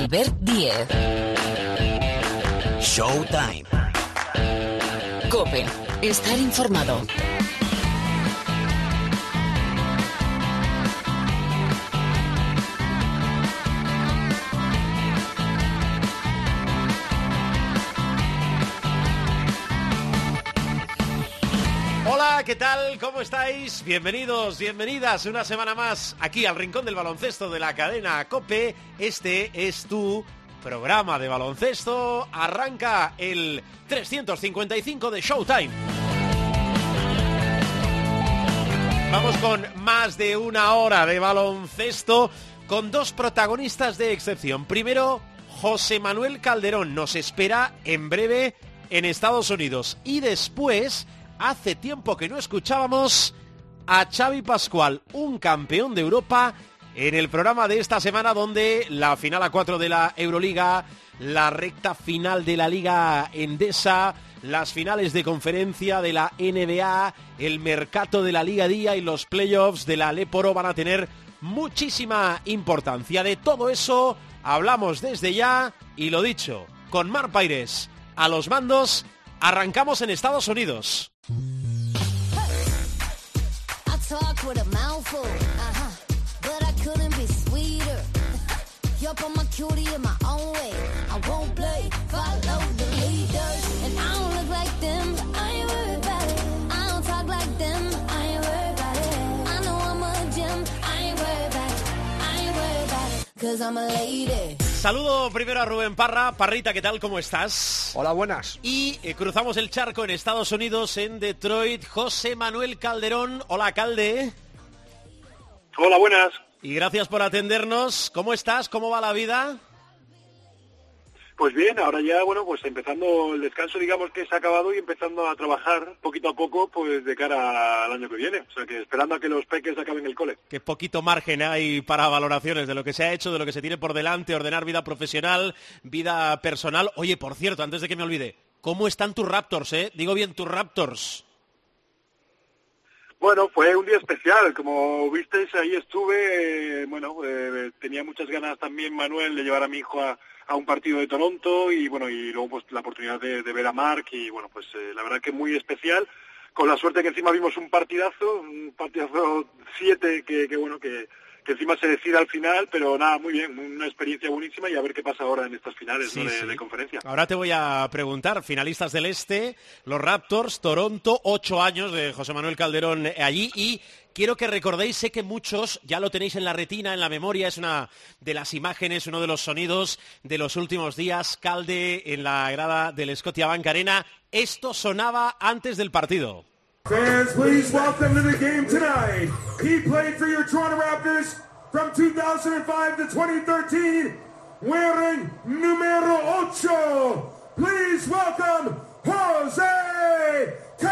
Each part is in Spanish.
Albert Díez. Showtime. COPE. Estar informado. Hola, ¿qué tal? ¿Cómo estáis? Bienvenidos, bienvenidas una semana más aquí al Rincón del Baloncesto de la cadena COPE. Este es tu programa de baloncesto. Arranca el 355 de Showtime. Vamos con más de una hora de baloncesto con dos protagonistas de excepción. Primero, José Manuel Calderón nos espera en breve en Estados Unidos. Y después, hace tiempo que no escuchábamos a Xavi Pascual, un campeón de Europa, en el programa de esta semana donde la final a 4 de la Euroliga, la recta final de la Liga Endesa, las finales de conferencia de la NBA, el mercado de la Liga Día y los playoffs de la Leporo van a tener muchísima importancia. De todo eso hablamos desde ya y lo dicho, con Marc Paires a los mandos, arrancamos en Estados Unidos. Saludo primero a Rubén Parra. Parrita, ¿qué tal? ¿Cómo estás? Hola, buenas. Y cruzamos el charco en Estados Unidos, en Detroit. José Manuel Calderón. Hola, Calde. Hola, buenas. Y gracias por atendernos. ¿Cómo estás? ¿Cómo va la vida? Pues bien, ahora ya, bueno, pues empezando el descanso, digamos que se ha acabado y empezando a trabajar poquito a poco, pues de cara al año que viene. O sea, que esperando a que los peques acaben el cole. Qué poquito margen hay para valoraciones de lo que se ha hecho, de lo que se tiene por delante, ordenar vida profesional, vida personal. Oye, por cierto, antes de que me olvide, ¿cómo están tus Raptors, Digo bien, tus Raptors. Bueno, fue un día especial, como visteis, ahí estuve, tenía muchas ganas también, Manuel, de llevar a mi hijo a un partido de Toronto y bueno, y luego pues la oportunidad de ver a Marc y bueno, pues la verdad que muy especial, con la suerte que encima vimos un partidazo 7 que encima se decide al final, pero nada, muy bien, una experiencia buenísima y a ver qué pasa ahora en estas finales, sí, ¿no? de conferencia. Ahora te voy a preguntar, finalistas del Este, los Raptors, Toronto, 8 años de José Manuel Calderón allí y quiero que recordéis, sé que muchos ya lo tenéis en la retina, en la memoria, es una de las imágenes, uno de los sonidos de los últimos días, Calde en la grada del Scotiabank Arena. Esto sonaba antes del partido. Fans, please welcome to the game tonight. He played for your Toronto Raptors from 2005 to 2013, wearing número 8. Please welcome José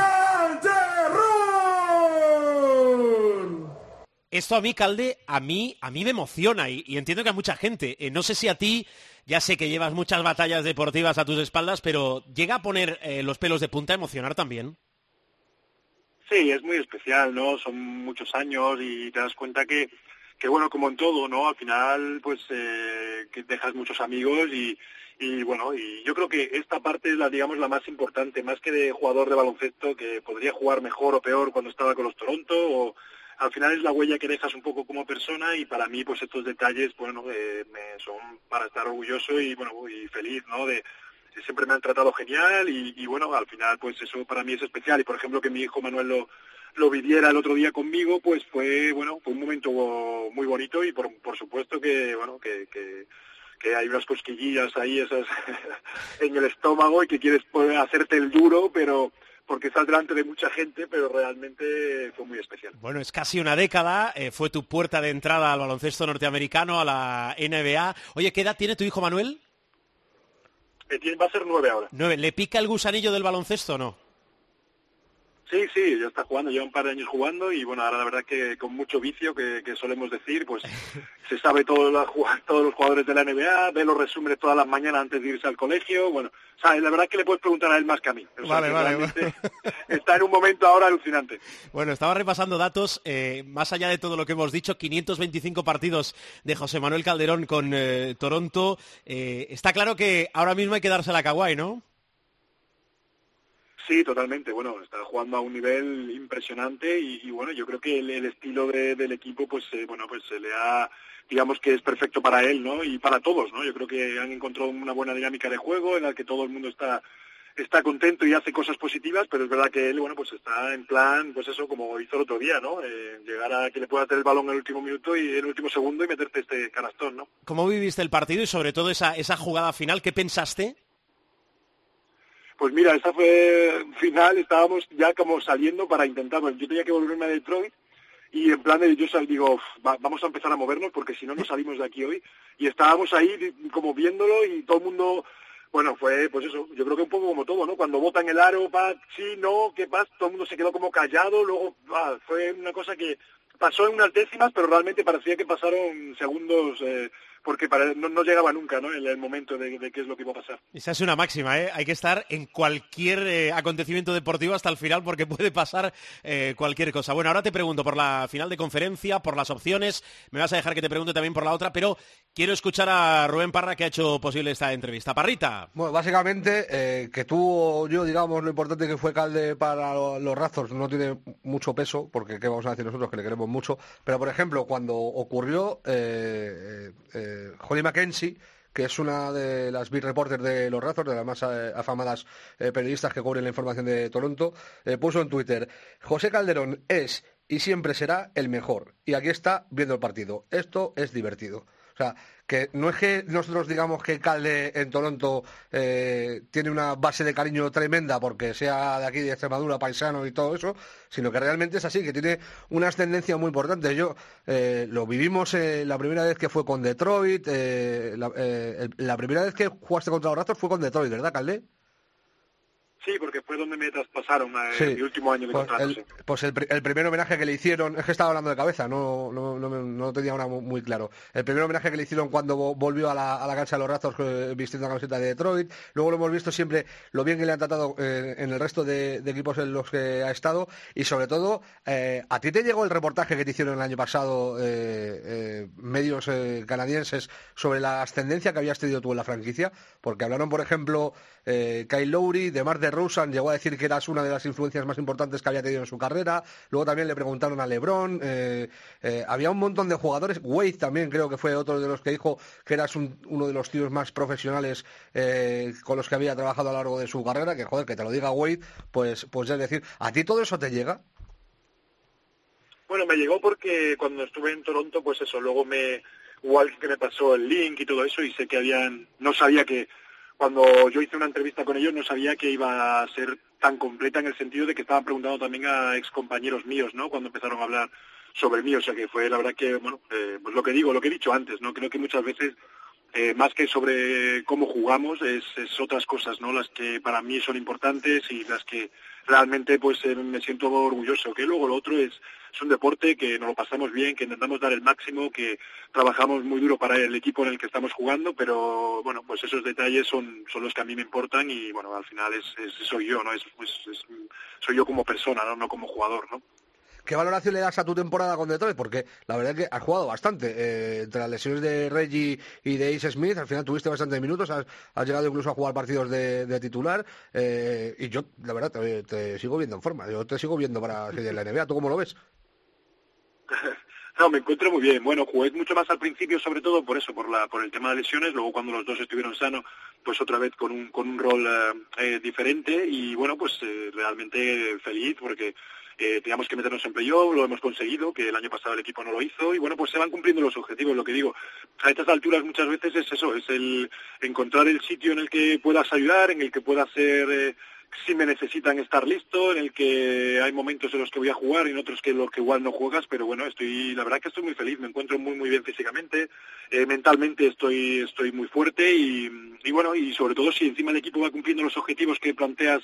Calderón. Esto a mí, Calde, a mí me emociona y entiendo que a mucha gente. No sé si a ti, ya sé que llevas muchas batallas deportivas a tus espaldas, pero ¿llega a poner los pelos de punta, a emocionar también? Sí, es muy especial, ¿no? Son muchos años y te das cuenta que bueno, como en todo, ¿no? Al final, pues, que dejas muchos amigos y bueno, y yo creo que esta parte es la más importante, más que de jugador de baloncesto que podría jugar mejor o peor cuando estaba con los Toronto, o al final es la huella que dejas un poco como persona y para mí, pues, estos detalles, bueno, son para estar orgulloso y, bueno, y feliz, ¿no? Siempre me han tratado genial y bueno, al final pues eso para mí es especial y por ejemplo que mi hijo Manuel lo viviera el otro día conmigo, pues fue un momento muy bonito y por supuesto que bueno, que hay unas cosquillillas ahí esas en el estómago y que quieres poder hacerte el duro, pero porque estás delante de mucha gente, pero realmente fue muy especial. Bueno, es casi una década, fue tu puerta de entrada al baloncesto norteamericano, a la NBA. Oye, ¿qué edad tiene tu hijo Manuel? Va a ser 9 ahora. 9. ¿Le pica el gusanillo del baloncesto o no? Sí, ya está jugando, lleva un par de años jugando y bueno, ahora la verdad que con mucho vicio que solemos decir, pues se sabe todos los jugadores de la NBA, ve los resúmenes todas las mañanas antes de irse al colegio, bueno, sabes, la verdad que le puedes preguntar a él más que a mí. Vale. Está en un momento ahora alucinante. Bueno, estaba repasando datos, más allá de todo lo que hemos dicho, 525 partidos de José Manuel Calderón con Toronto, está claro que ahora mismo hay que darse la Kawhi, ¿no? Sí, totalmente. Bueno, está jugando a un nivel impresionante y bueno, yo creo que el estilo del equipo, pues se le ha, digamos que es perfecto para él, ¿no? Y para todos, ¿no? Yo creo que han encontrado una buena dinámica de juego en la que todo el mundo está contento y hace cosas positivas, pero es verdad que él, bueno, pues está en plan, pues eso, como hizo el otro día, ¿no? Llegar a que le pueda hacer el balón en el último minuto y en el último segundo y meterte este canastón, ¿no? ¿Cómo viviste el partido y sobre todo esa jugada final? ¿Qué pensaste? Pues mira, esa fue final, estábamos ya como saliendo para intentarlo. Yo tenía que volverme a Detroit y en plan de yo digo, vamos a empezar a movernos porque si no, no salimos de aquí hoy. Y estábamos ahí como viéndolo y todo el mundo, bueno, fue pues eso, yo creo que un poco como todo, ¿no? Cuando botan el aro, sí, no, ¿qué pasa? Todo el mundo se quedó como callado, luego fue una cosa que pasó en unas décimas, pero realmente parecía que pasaron segundos, porque no llegaba nunca, ¿no? El momento de qué es lo que iba a pasar. Esa es una máxima, ¿eh? Hay que estar en cualquier acontecimiento deportivo hasta el final porque puede pasar cualquier cosa. Bueno, ahora te pregunto por la final de conferencia, por las opciones, me vas a dejar que te pregunte también por la otra, pero quiero escuchar a Rubén Parra que ha hecho posible esta entrevista. Parrita. Bueno, básicamente, que tú o yo, digamos, lo importante que fue Calde para los Raptors no tiene mucho peso, porque qué vamos a decir nosotros, que le queremos mucho, pero por ejemplo, cuando ocurrió Holly Mackenzie, que es una de las beat reporters de los Raptors, de las más afamadas periodistas que cubren la información de Toronto, puso en Twitter: José Calderón es y siempre será el mejor, y aquí está viendo el partido. Esto es divertido. O sea, que no es que nosotros digamos que Calde en Toronto tiene una base de cariño tremenda porque sea de aquí de Extremadura, paisano y todo eso, sino que realmente es así, que tiene una ascendencia muy importante. Yo lo vivimos la primera vez que fue con Detroit, la primera vez que jugaste contra los Raptors fue con Detroit, ¿verdad, Calde? Sí, porque fue donde me traspasaron mi último año de pues contrato. Pues el primer homenaje que le hicieron, es que estaba hablando de cabeza, no tenía una muy claro. El primer homenaje que le hicieron cuando volvió a la cancha de los Raptors vistiendo la camiseta de Detroit. Luego lo hemos visto siempre lo bien que le han tratado en el resto de equipos en los que ha estado. Y sobre todo, ¿a ti te llegó el reportaje que te hicieron el año pasado medios canadienses sobre la ascendencia que habías tenido tú en la franquicia? Porque hablaron, por ejemplo, Kyle Lowry, DeMar DeRozan llegó a decir que eras una de las influencias más importantes que había tenido en su carrera. Luego también le preguntaron a LeBron. Había un montón de jugadores. Wade también creo que fue otro de los que dijo que eras uno de los tíos más profesionales con los que había trabajado a lo largo de su carrera. Que joder, que te lo diga Wade, pues es decir, ¿a ti todo eso te llega? Bueno, me llegó porque cuando estuve en Toronto, pues eso, luego igual que me pasó el link y todo eso, y sé que no sabía que cuando yo hice una entrevista con ellos no sabía que iba a ser tan completa en el sentido de que estaban preguntando también a excompañeros míos, ¿no? Cuando empezaron a hablar sobre mí, o sea que fue la verdad que, bueno, pues lo que he dicho antes, ¿no? Creo que muchas veces, más que sobre cómo jugamos, es otras cosas, ¿no? Las que para mí son importantes y las que realmente pues me siento orgulloso. Que luego lo otro es un deporte que nos lo pasamos bien, que intentamos dar el máximo, que trabajamos muy duro para el equipo en el que estamos jugando, pero bueno, pues esos detalles son los que a mí me importan y bueno, al final soy yo, ¿no? Soy yo como persona, no como jugador, ¿no? ¿Qué valoración le das a tu temporada con Detroit? Porque la verdad es que has jugado bastante. Entre las lesiones de Reggie y de Ace Smith, al final tuviste bastantes minutos, has llegado incluso a jugar partidos de titular. Y yo, la verdad, te sigo viendo en forma. Yo te sigo viendo para seguir en la NBA. ¿Tú cómo lo ves? No, me encuentro muy bien. Bueno, jugué mucho más al principio, sobre todo por eso, por el tema de lesiones. Luego, cuando los dos estuvieron sanos, pues otra vez con un rol diferente. Y bueno, pues realmente feliz porque teníamos que meternos en playoff, lo hemos conseguido, que el año pasado el equipo no lo hizo. Y bueno, pues se van cumpliendo los objetivos. Lo que digo, a estas alturas muchas veces es eso, es el encontrar el sitio en el que puedas ayudar, en el que puedas ser... si me necesitan estar listo, en el que hay momentos en los que voy a jugar y en otros que los que igual no juegas, pero bueno, la verdad que estoy muy feliz, me encuentro muy bien físicamente, mentalmente estoy muy fuerte y bueno, y sobre todo si encima el equipo va cumpliendo los objetivos que planteas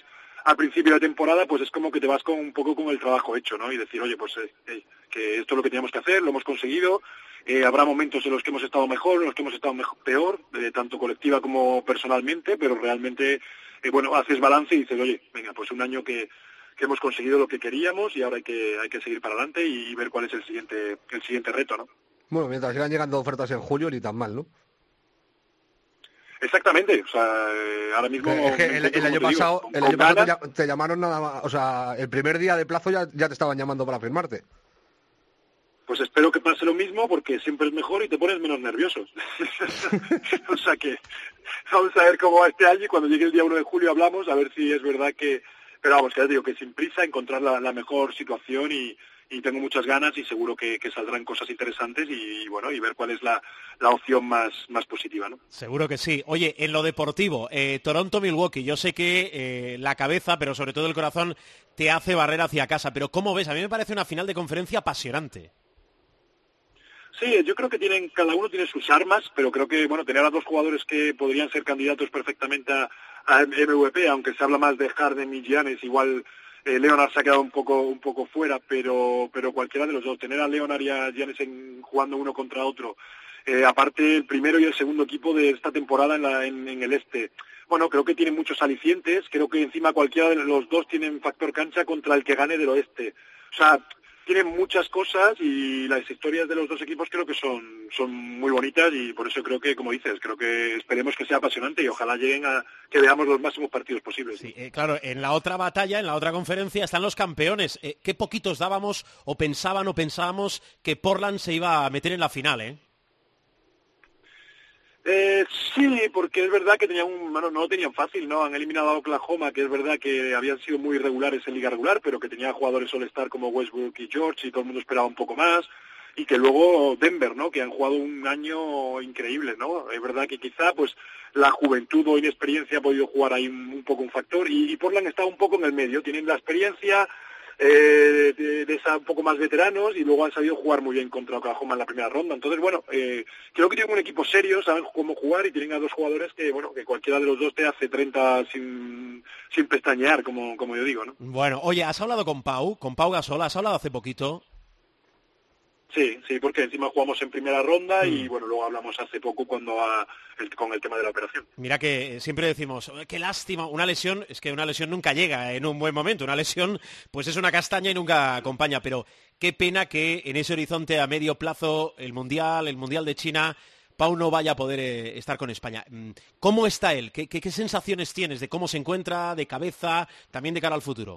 al principio de temporada, pues es como que te vas con un poco con el trabajo hecho, ¿no? Y decir, oye, pues que esto es lo que teníamos que hacer, lo hemos conseguido, habrá momentos en los que hemos estado mejor, en los que hemos estado peor, tanto colectiva como personalmente, pero realmente, bueno, haces balance y dices, oye, venga, pues un año que hemos conseguido lo que queríamos y ahora hay que seguir para adelante y ver cuál es el siguiente reto, ¿no? Bueno, mientras sigan llegando ofertas en julio, ni tan mal, ¿no? Exactamente, o sea, ahora mismo... Es que el año pasado te llamaron nada más, o sea, el primer día de plazo ya te estaban llamando para firmarte. Pues espero que pase lo mismo porque siempre es mejor y te pones menos nerviosos. O sea que vamos a ver cómo va este año y cuando llegue el día 1 de julio hablamos, a ver si es verdad que... Pero vamos, que ya digo que sin prisa encontrar la mejor situación y tengo muchas ganas y seguro que saldrán cosas interesantes y bueno, y ver cuál es la opción más positiva, ¿no? Seguro que sí. Oye, en lo deportivo, Toronto-Milwaukee, yo sé que la cabeza, pero sobre todo el corazón, te hace barrer hacia casa, pero ¿cómo ves? A mí me parece una final de conferencia apasionante. Sí, yo creo que cada uno tiene sus armas, pero creo que, bueno, tener a dos jugadores que podrían ser candidatos perfectamente a MVP, aunque se habla más de Harden y Giannis, igual Leonard se ha quedado un poco fuera, pero cualquiera de los dos, tener a Leonard y a Giannis jugando uno contra otro, aparte el primero y el segundo equipo de esta temporada en el este, bueno, creo que tienen muchos alicientes, creo que encima cualquiera de los dos tienen factor cancha contra el que gane del oeste, o sea, tienen muchas cosas y las historias de los dos equipos creo que son muy bonitas y por eso creo que, como dices, creo que esperemos que sea apasionante y ojalá lleguen a que veamos los máximos partidos posibles. Sí, claro, en la otra batalla, en la otra conferencia están los campeones. ¿Qué poquitos dábamos o pensábamos que Portland se iba a meter en la final, Sí, porque es verdad que no lo tenían fácil, ¿no? Han eliminado a Oklahoma, que es verdad que habían sido muy irregulares en liga regular, pero que tenía jugadores All-Star como Westbrook y George y todo el mundo esperaba un poco más. Y que luego Denver, ¿no? Que han jugado un año increíble, ¿no? Es verdad que quizá, pues, la juventud o inexperiencia ha podido jugar ahí un poco un factor y Portland está un poco en el medio. Tienen la experiencia de esa un poco más veteranos y luego han sabido jugar muy bien contra Oklahoma en la primera ronda. Entonces, bueno, creo que tienen un equipo serio, saben cómo jugar y tienen a dos jugadores que, bueno, que cualquiera de los dos te hace 30 sin pestañear, como yo digo, ¿no? Bueno, oye, ¿has hablado con Pau Gasol? ¿Has hablado hace poquito? Sí, porque encima jugamos en primera ronda y bueno, luego hablamos hace poco con el tema de la operación. Mira que siempre decimos, qué lástima, una lesión, es que una lesión nunca llega en un buen momento, una lesión pues es una castaña y nunca acompaña, pero qué pena que en ese horizonte a medio plazo, el Mundial de China, Pau no vaya a poder estar con España. ¿Cómo está él? ¿Qué sensaciones tienes de cómo se encuentra, de cabeza, también de cara al futuro?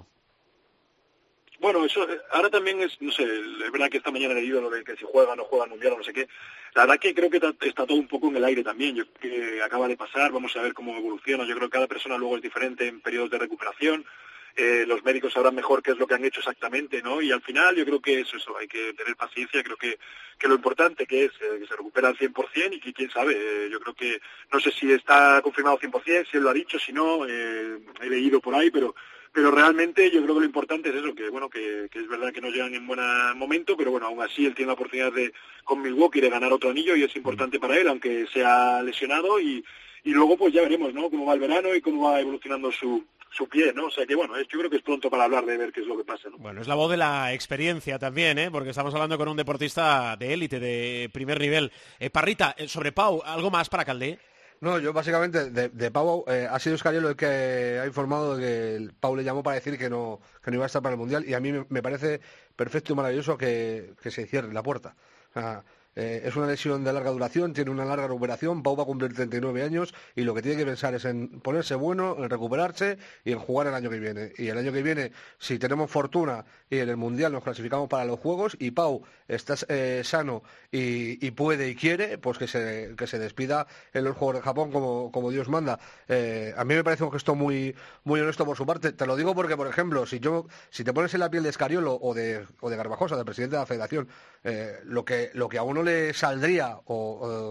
Bueno, eso ahora también es, no sé, es verdad que esta mañana he leído lo de que si juega o no juega Mundial o no sé qué. La verdad que creo que está todo un poco en el aire también. Yo creo que acaba de pasar, vamos a ver cómo evoluciona. Yo creo que cada persona luego es diferente en periodos de recuperación. Los médicos sabrán mejor qué es lo que han hecho exactamente, ¿no? Y al final yo creo que eso, hay que tener paciencia. Creo que lo importante que es que se recupera al 100% y que quién sabe, yo creo que, no sé si está confirmado 100%, si él lo ha dicho, si no, he leído por ahí, pero realmente yo creo que lo importante es eso, que bueno, que es verdad que no llegan en buen momento, pero bueno, aún así él tiene la oportunidad con Milwaukee de ganar otro anillo y es importante para él, aunque sea lesionado y luego pues ya veremos, ¿no? Cómo va el verano y cómo va evolucionando su pie, ¿no? O sea que bueno, yo creo que es pronto para hablar de ver qué es lo que pasa, ¿no? Bueno, es la voz de la experiencia también, porque estamos hablando con un deportista de élite, de primer nivel. Parrita, sobre Pau, ¿algo más para Caldé? No, yo básicamente de Pau ha sido Scariolo el que ha informado de que Pau le llamó para decir que no iba a estar para el Mundial y a mí me parece perfecto y maravilloso que se cierre la puerta. O sea, es una lesión de larga duración, tiene una larga recuperación, Pau va a cumplir 39 años y lo que tiene que pensar es en ponerse bueno, en recuperarse y en jugar el año que viene. Y el año que viene, si tenemos fortuna y en el Mundial nos clasificamos para los Juegos y Pau está sano y puede y quiere, pues que se despida en los Juegos de Japón como Dios manda. A mí me parece un gesto muy, muy honesto por su parte. Te lo digo porque, por ejemplo, si te pones en la piel de Scariolo o de Garbajosa, del presidente de la Federación, lo que a uno le saldría o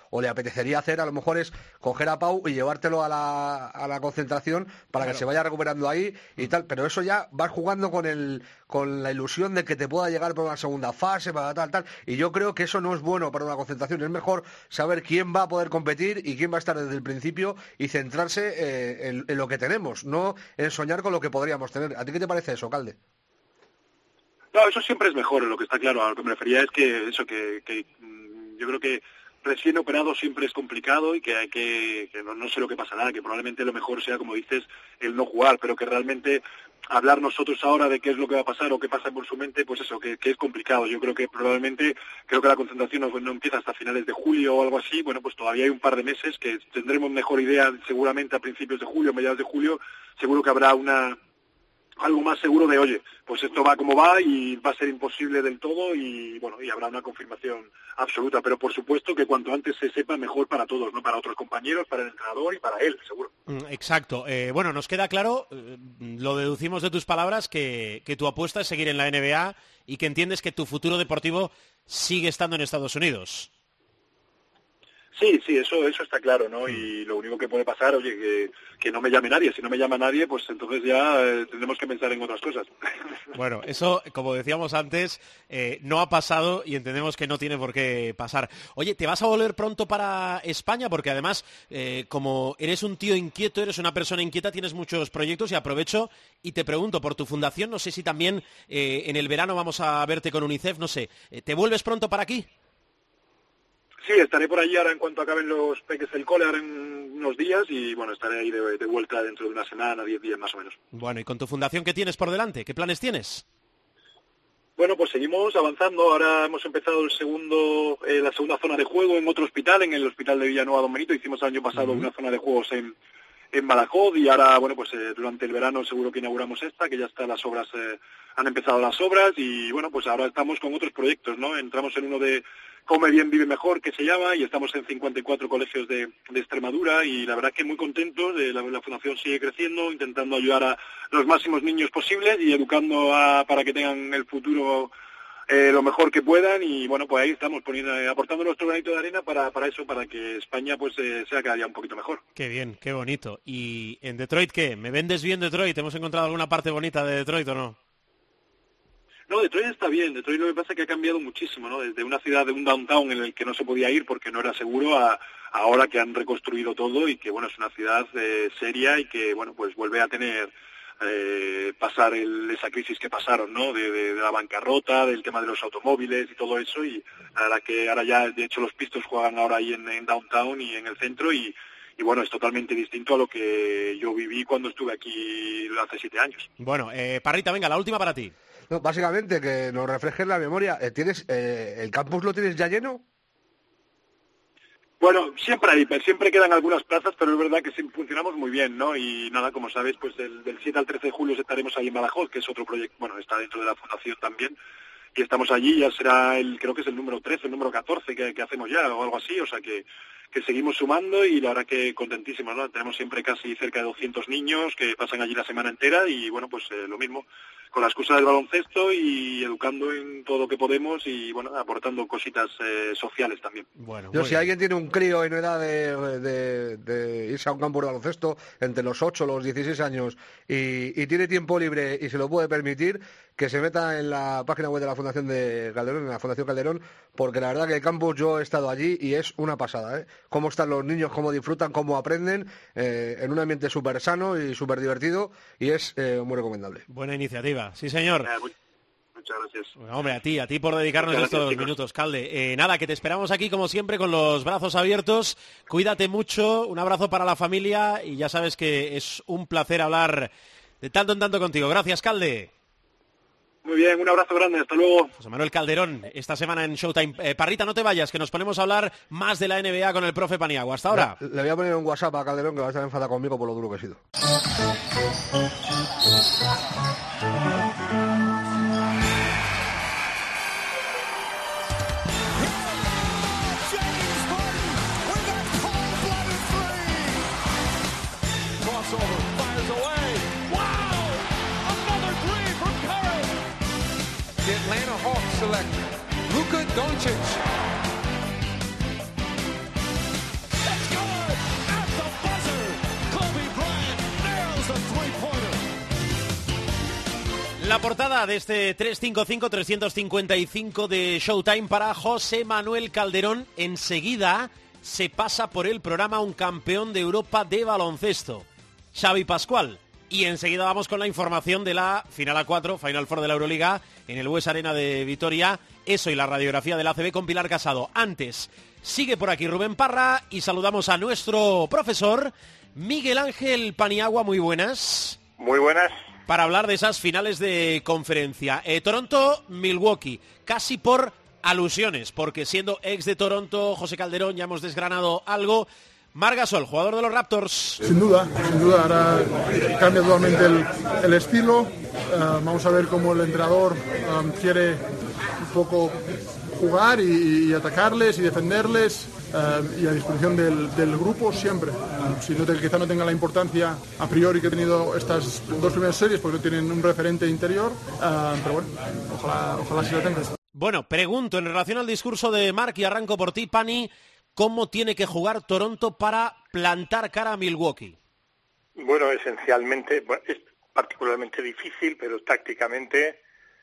o le apetecería hacer, a lo mejor es coger a Pau y llevártelo a la concentración para que se vaya recuperando ahí y tal, pero eso ya vas jugando con la ilusión de que te pueda llegar por una segunda fase, para tal, y yo creo que eso no es bueno para una concentración. Es mejor saber quién va a poder competir y quién va a estar desde el principio y centrarse en lo que tenemos, no en soñar con lo que podríamos tener. ¿A ti qué te parece eso, Calde? No, eso siempre es mejor, lo que está claro. A lo que me refería es que eso, que yo creo que recién operado siempre es complicado y que hay que no sé lo que pasará, que probablemente lo mejor sea, como dices, el no jugar, pero que realmente hablar nosotros ahora de qué es lo que va a pasar o qué pasa por su mente, pues eso, que es complicado. Yo creo que la concentración no empieza hasta finales de julio o algo así. Bueno, pues todavía hay un par de meses que tendremos mejor idea seguramente a principios de julio, mediados de julio. Seguro que habrá algo más seguro de, oye, pues esto va como va y va a ser imposible del todo y bueno, y habrá una confirmación absoluta, pero por supuesto que cuanto antes se sepa mejor para todos, ¿no? Para otros compañeros, para el entrenador y para él, seguro. Exacto. Bueno, nos queda claro, lo deducimos de tus palabras, que tu apuesta es seguir en la NBA y que entiendes que tu futuro deportivo sigue estando en Estados Unidos. Sí, eso está claro, ¿no? Y lo único que puede pasar, oye, que no me llame nadie. Si no me llama nadie, pues entonces ya tendremos que pensar en otras cosas. Bueno, eso, como decíamos antes, no ha pasado y entendemos que no tiene por qué pasar. Oye, ¿te vas a volver pronto para España? Porque además, como eres un tío inquieto, eres una persona inquieta, tienes muchos proyectos y aprovecho y te pregunto por tu fundación. No sé si también en el verano vamos a verte con UNICEF, no sé. ¿Te vuelves pronto para aquí? Sí, estaré por allí ahora en cuanto acaben los peques del cole, ahora en unos días, y bueno, estaré ahí de vuelta dentro de una semana, 10 días más o menos. Bueno, ¿y con tu fundación qué tienes por delante? ¿Qué planes tienes? Bueno, pues seguimos avanzando. Ahora hemos empezado la segunda zona de juego en otro hospital, en el hospital de Villanueva Don Benito. Hicimos el año pasado una zona de juegos en Badajoz y ahora, bueno, pues durante el verano seguro que inauguramos esta, que ya está las obras, han empezado las obras y bueno, pues ahora estamos con otros proyectos, ¿no? Entramos en uno de Come Bien, Vive Mejor, que se llama, y estamos en 54 colegios de Extremadura y la verdad que muy contentos. La fundación sigue creciendo, intentando ayudar a los máximos niños posibles y educando para que tengan el futuro lo mejor que puedan y bueno, pues ahí estamos aportando nuestro granito de arena para eso, para que España pues sea cada día un poquito mejor. Qué bien, qué bonito. ¿Y en Detroit qué? ¿Me vendes bien Detroit? ¿Hemos encontrado alguna parte bonita de Detroit o no? No, Detroit está bien. Detroit lo que pasa es que ha cambiado muchísimo, ¿no? Desde una ciudad de un downtown en el que no se podía ir porque no era seguro a ahora que han reconstruido todo y que bueno, es una ciudad seria y que bueno, pues vuelve a tener pasar esa crisis que pasaron, ¿no? De la bancarrota, del tema de los automóviles y todo eso, y la verdad que ahora ya, de hecho, los Pistons juegan ahora ahí en downtown y en el centro y bueno, es totalmente distinto a lo que yo viví cuando estuve aquí hace 7 años. Bueno, Parrita, venga, la última para ti. No, básicamente, que nos reflejes la memoria. ¿El campus lo tienes ya lleno? Bueno, siempre quedan algunas plazas, pero es verdad que funcionamos muy bien, ¿no? Y nada, como sabéis, pues del 7 al 13 de julio estaremos ahí en Badajoz, que es otro proyecto, bueno, está dentro de la fundación también, y estamos allí, ya será creo que es el número 13, el número 14 que hacemos ya, o algo así, o sea que seguimos sumando y la verdad que contentísimos, ¿no? Tenemos siempre casi cerca de 200 niños que pasan allí la semana entera y bueno, pues lo mismo, con la excusa del baloncesto y educando en todo lo que podemos y bueno, aportando cositas sociales también. Bueno, si alguien tiene un crío en edad de irse a un campo de baloncesto entre los 8 y los 16 años y tiene tiempo libre y se lo puede permitir, que se meta en la página web de la Fundación de Calderón, en la Fundación Calderón, porque la verdad que el campus, yo he estado allí y es una pasada, ¿eh? Cómo están los niños, cómo disfrutan, cómo aprenden, en un ambiente súper sano y súper divertido, y es muy recomendable. Buena iniciativa, sí señor. Muchas gracias. Bueno, hombre, a ti por dedicarnos estos minutos, Calde. Nada, que te esperamos aquí como siempre con los brazos abiertos. Cuídate mucho, un abrazo para la familia y ya sabes que es un placer hablar de tanto en tanto contigo. Gracias, Calde. Muy bien, un abrazo grande, hasta luego. José Manuel Calderón, esta semana en Showtime. Parrita, no te vayas, que nos ponemos a hablar más de la NBA con el profe Paniagua. Hasta ahora. Le voy a poner un WhatsApp a Calderón que va a estar enfadado conmigo por lo duro que he sido. Atlanta Hawks select Luka Doncic. La portada de este 355 de Showtime para José Manuel Calderón. Enseguida se pasa por el programa un campeón de Europa de baloncesto, Xavi Pascual. Y enseguida vamos con la información de la Final A4, Final Four de la Euroliga, en el Bues Arena de Vitoria. Eso y la radiografía del ACB con Pilar Casado. Antes, sigue por aquí Rubén Parra y saludamos a nuestro profesor, Miguel Ángel Paniagua. Muy buenas. Muy buenas. Para hablar de esas finales de conferencia. Toronto-Milwaukee, casi por alusiones, porque siendo ex de Toronto, José Calderón, ya hemos desgranado algo. Marc Gasol, jugador de los Raptors. Sin duda, ahora cambia totalmente el estilo. Vamos a ver cómo el entrenador quiere un poco jugar y atacarles y defenderles. Y a disposición del grupo siempre. Quizá no tenga la importancia a priori que ha tenido estas dos primeras series porque no tienen un referente interior, pero bueno, ojalá sí lo tengas. Bueno, pregunto en relación al discurso de Marc y arranco por ti, Pani, ¿cómo tiene que jugar Toronto para plantar cara a Milwaukee? Bueno, esencialmente, es particularmente difícil, pero tácticamente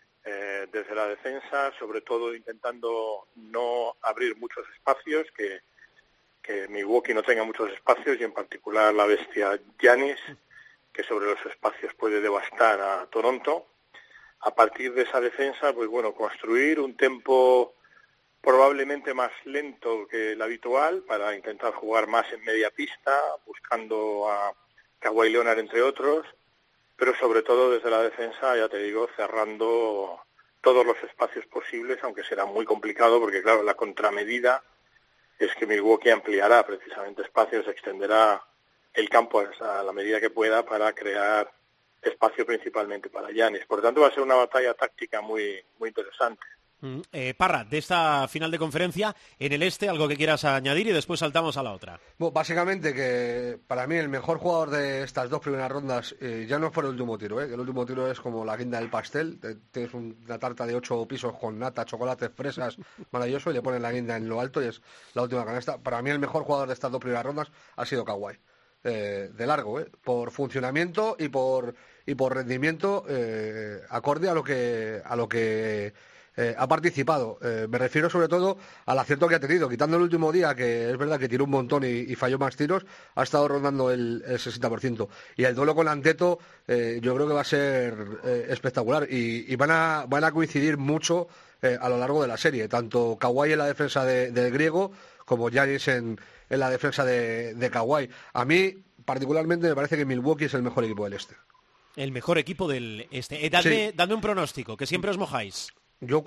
desde la defensa, sobre todo intentando no abrir muchos espacios, que Milwaukee no tenga muchos espacios y en particular la bestia Giannis, que sobre los espacios puede devastar a Toronto. A partir de esa defensa, pues bueno, construir un tempo probablemente más lento que el habitual para intentar jugar más en media pista, buscando a Kawhi Leonard entre otros, pero sobre todo desde la defensa, ya te digo, cerrando todos los espacios posibles, aunque será muy complicado porque, claro, la contramedida es que Milwaukee ampliará precisamente espacios, extenderá el campo a la medida que pueda para crear espacio principalmente para Giannis. Por tanto, va a ser una batalla táctica muy, muy interesante. Parra, de esta final de conferencia, en el este, algo que quieras añadir y después saltamos a la otra. Bueno, básicamente que para mí el mejor jugador de estas dos primeras rondas ya no fue el último tiro, que el último tiro es como la guinda del pastel. Tienes una tarta de 8 pisos con nata, chocolate, fresas, maravilloso, y le ponen la guinda en lo alto y es la última canasta. Para mí el mejor jugador de estas dos primeras rondas ha sido Kawhi. De largo, por funcionamiento y por rendimiento acorde a lo que ha participado. Me refiero sobre todo al acierto que ha tenido, quitando el último día, que es verdad que tiró un montón y falló más tiros, ha estado rondando el 60%. Y el duelo con Anteto yo creo que va a ser espectacular y van a coincidir mucho a lo largo de la serie, tanto Kawhi en la defensa del griego como Giannis en la defensa de Kawhi. A mí, particularmente, me parece que Milwaukee es el mejor equipo del este. El mejor equipo del este. Dadme un pronóstico, que siempre os mojáis. Yo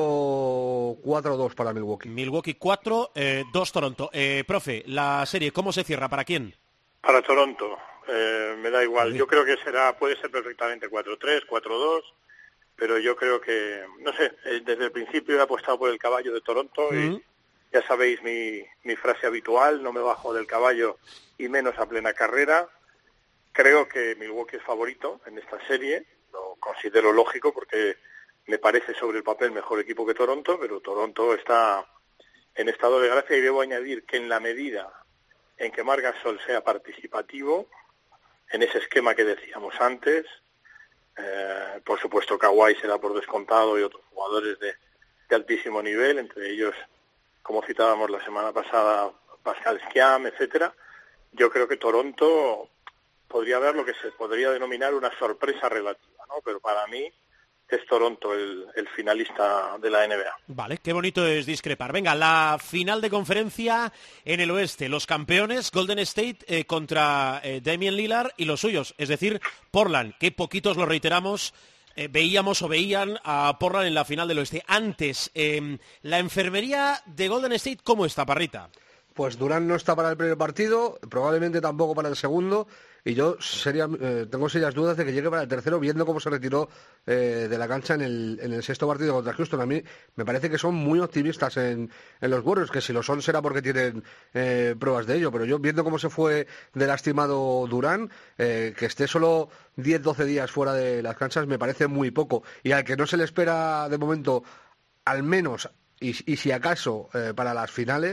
4-2 para Milwaukee. Milwaukee 4, 2 Toronto. Profe, la serie, ¿cómo se cierra? ¿Para quién? Para Toronto. Me da igual. Yo creo que puede ser perfectamente 4-3, 4-2, pero yo creo que, no sé, desde el principio he apostado por el caballo de Toronto y ya sabéis mi frase habitual, no me bajo del caballo y menos a plena carrera. Creo que Milwaukee es favorito en esta serie, lo considero lógico porque me parece sobre el papel mejor equipo que Toronto, pero Toronto está en estado de gracia y debo añadir que en la medida en que Marc Gasol sea participativo, en ese esquema que decíamos antes, por supuesto Kawhi será por descontado y otros jugadores de altísimo nivel, entre ellos, como citábamos la semana pasada, Pascal Siakam, etcétera. Yo creo que Toronto podría haber lo que se podría denominar una sorpresa relativa, ¿no? Pero para mí es Toronto el finalista de la NBA. Vale, qué bonito es discrepar. Venga, la final de conferencia en el oeste. Los campeones, Golden State contra Damian Lillard y los suyos, es decir, Portland, que poquitos lo reiteramos, veían a Portland en la final del oeste. Antes, la enfermería de Golden State, ¿cómo está, Parrita? Pues Durant no está para el primer partido, probablemente tampoco para el segundo, y yo tengo serias dudas de que llegue para el tercero, viendo cómo se retiró de la cancha en el sexto partido contra Houston. A mí me parece que son muy optimistas en los Warriors, que si lo son será porque tienen pruebas de ello, pero yo viendo cómo se fue de lastimado Durant, que esté solo 10-12 días fuera de las canchas me parece muy poco, y al que no se le espera de momento, al menos, y si acaso para las finales,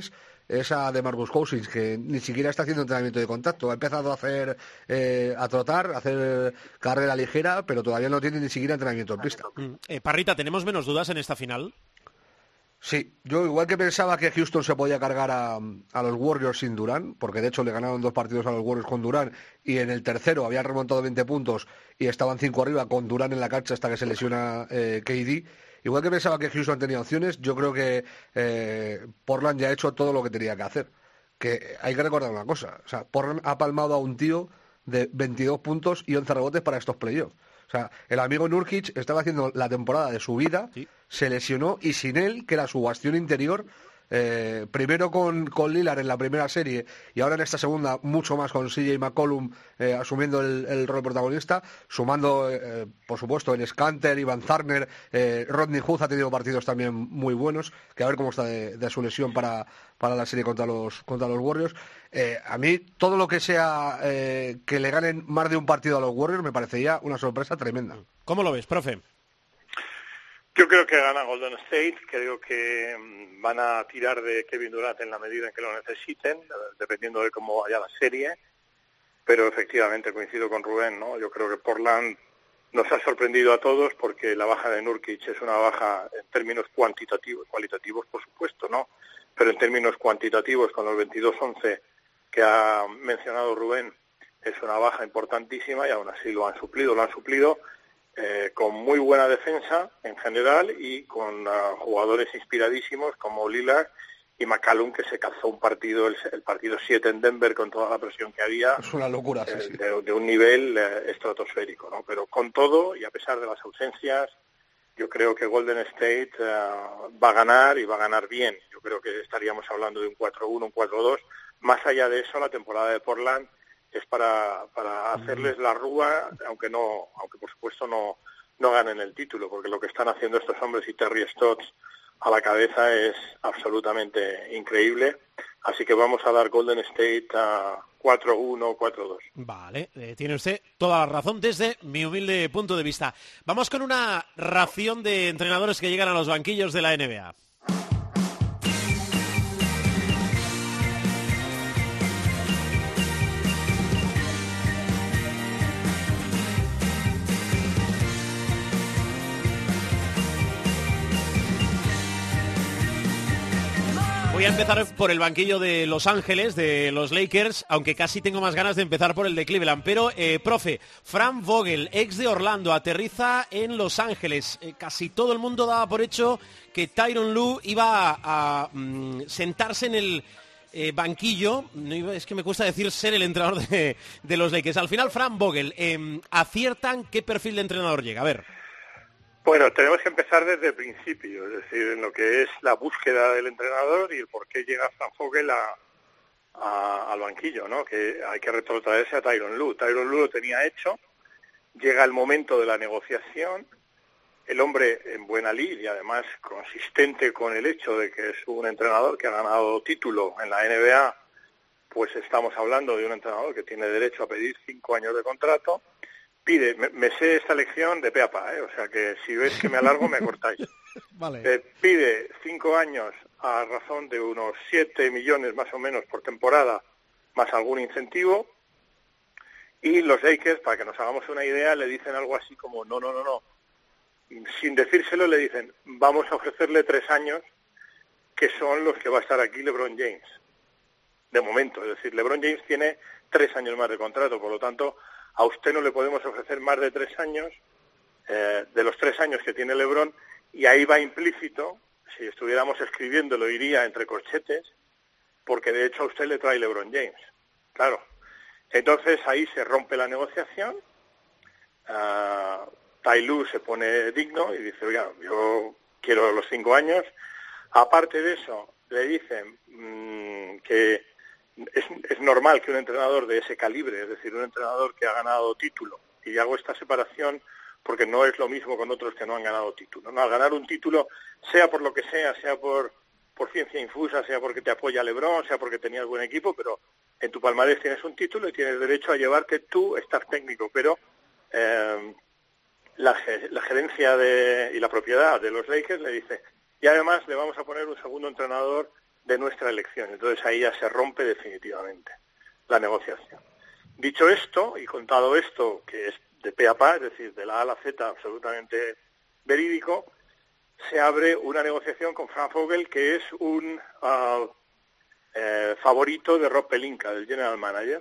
es a DeMarcus Cousins, que ni siquiera está haciendo entrenamiento de contacto. Ha empezado a hacer a trotar, a hacer carrera ligera, pero todavía no tiene ni siquiera entrenamiento en pista. Parrita, ¿tenemos menos dudas en esta final? Sí, yo igual que pensaba que Houston se podía cargar a los Warriors sin Durant, porque de hecho le ganaron 2 partidos a los Warriors con Durant, y en el tercero habían remontado 20 puntos y estaban 5 arriba con Durant en la cancha hasta que se lesiona KD. Igual que pensaba que Houston tenía opciones, yo creo que Portland ya ha hecho todo lo que tenía que hacer. Que hay que recordar una cosa, o sea, Portland ha palmado a un tío de 22 puntos y 11 rebotes para estos playoffs. O sea, el amigo Nurkic estaba haciendo la temporada de su vida, sí. Se lesionó y sin él, que era su bastión interior, primero con Lillard en la primera serie y ahora en esta segunda mucho más con CJ McCollum asumiendo el rol protagonista, sumando por supuesto el Scanter, Ivan Zarner, Rodney Hood ha tenido partidos también muy buenos, que a ver cómo está de su lesión para la serie contra los Warriors. A mí todo lo que sea que le ganen más de un partido a los Warriors me parecería una sorpresa tremenda. ¿Cómo lo ves, profe? Yo creo que gana Golden State, creo que van a tirar de Kevin Durant en la medida en que lo necesiten, dependiendo de cómo vaya la serie, pero efectivamente coincido con Rubén, ¿no? Yo creo que Portland nos ha sorprendido a todos porque la baja de Nurkic es una baja en términos cuantitativos, cualitativos por supuesto, ¿no? Pero en términos cuantitativos, con los 22-11 que ha mencionado Rubén, es una baja importantísima y aún así lo han suplido con muy buena defensa en general y con jugadores inspiradísimos como Lillard y McCallum, que se calzó un partido, el partido 7 en Denver con toda la presión que había. Es una locura, sí. De un nivel estratosférico, ¿no? Pero con todo y a pesar de las ausencias, yo creo que Golden State va a ganar y va a ganar bien. Yo creo que estaríamos hablando de un 4-1, un 4-2. Más allá de eso, la temporada de Portland es para hacerles la rúa, aunque por supuesto no ganen el título, porque lo que están haciendo estos hombres y Terry Stotts a la cabeza es absolutamente increíble. Así que vamos a dar Golden State a 4-1, 4-2. Vale, tiene usted toda la razón desde mi humilde punto de vista. Vamos con una ración de entrenadores que llegan a los banquillos de la NBA. Voy a empezar por el banquillo de Los Ángeles, de los Lakers, aunque casi tengo más ganas de empezar por el de Cleveland. Pero, profe, Frank Vogel, ex de Orlando, aterriza en Los Ángeles. Casi todo el mundo daba por hecho que Tyronn Lue iba a sentarse en el banquillo. Es que me cuesta decir ser el entrenador de los Lakers. Al final, Frank Vogel, ¿aciertan qué perfil de entrenador llega? A ver. Bueno, tenemos que empezar desde el principio, es decir, en lo que es la búsqueda del entrenador y el por qué llega Frank Vogel al banquillo, ¿no? Que hay que retrotraerse a Tyronn Lue. Tyronn Lue lo tenía hecho, llega el momento de la negociación, el hombre en buena lid y además consistente con el hecho de que es un entrenador que ha ganado título en la NBA, pues estamos hablando de un entrenador que tiene derecho a pedir 5 años de contrato. Pide, me sé esta lección de pe a pa, o sea que si ves que me alargo me cortáis. Vale. Pide 5 años a razón de unos 7 millones más o menos por temporada, más algún incentivo, y los Lakers, para que nos hagamos una idea, le dicen algo así como no. Sin decírselo le dicen, vamos a ofrecerle 3 años, que son los que va a estar aquí LeBron James. De momento, es decir, LeBron James tiene 3 años más de contrato, por lo tanto, a usted no le podemos ofrecer más de 3 años, de los 3 años que tiene LeBron, y ahí va implícito, si estuviéramos escribiendo lo iría entre corchetes, porque de hecho a usted le trae LeBron James. Claro. Entonces ahí se rompe la negociación, Ty Lue se pone digno y dice, oiga, yo quiero los 5 años. Aparte de eso, le dicen que es normal que un entrenador de ese calibre, es decir, un entrenador que ha ganado título, y hago esta separación porque no es lo mismo con otros que no han ganado título, ¿no? Al ganar un título, sea por lo que sea por ciencia infusa, sea porque te apoya LeBron, sea porque tenías buen equipo, pero en tu palmarés tienes un título y tienes derecho a llevarte tu staff técnico, pero la gerencia y la propiedad de los Lakers le dice, y además le vamos a poner un segundo entrenador de nuestra elección. Entonces ahí ya se rompe definitivamente la negociación. Dicho esto y contado esto, que es de pe a pa, es decir, de la A a la Z absolutamente verídico, se abre una negociación con Frank Vogel, que es un favorito de Rob Pelinka, del general manager.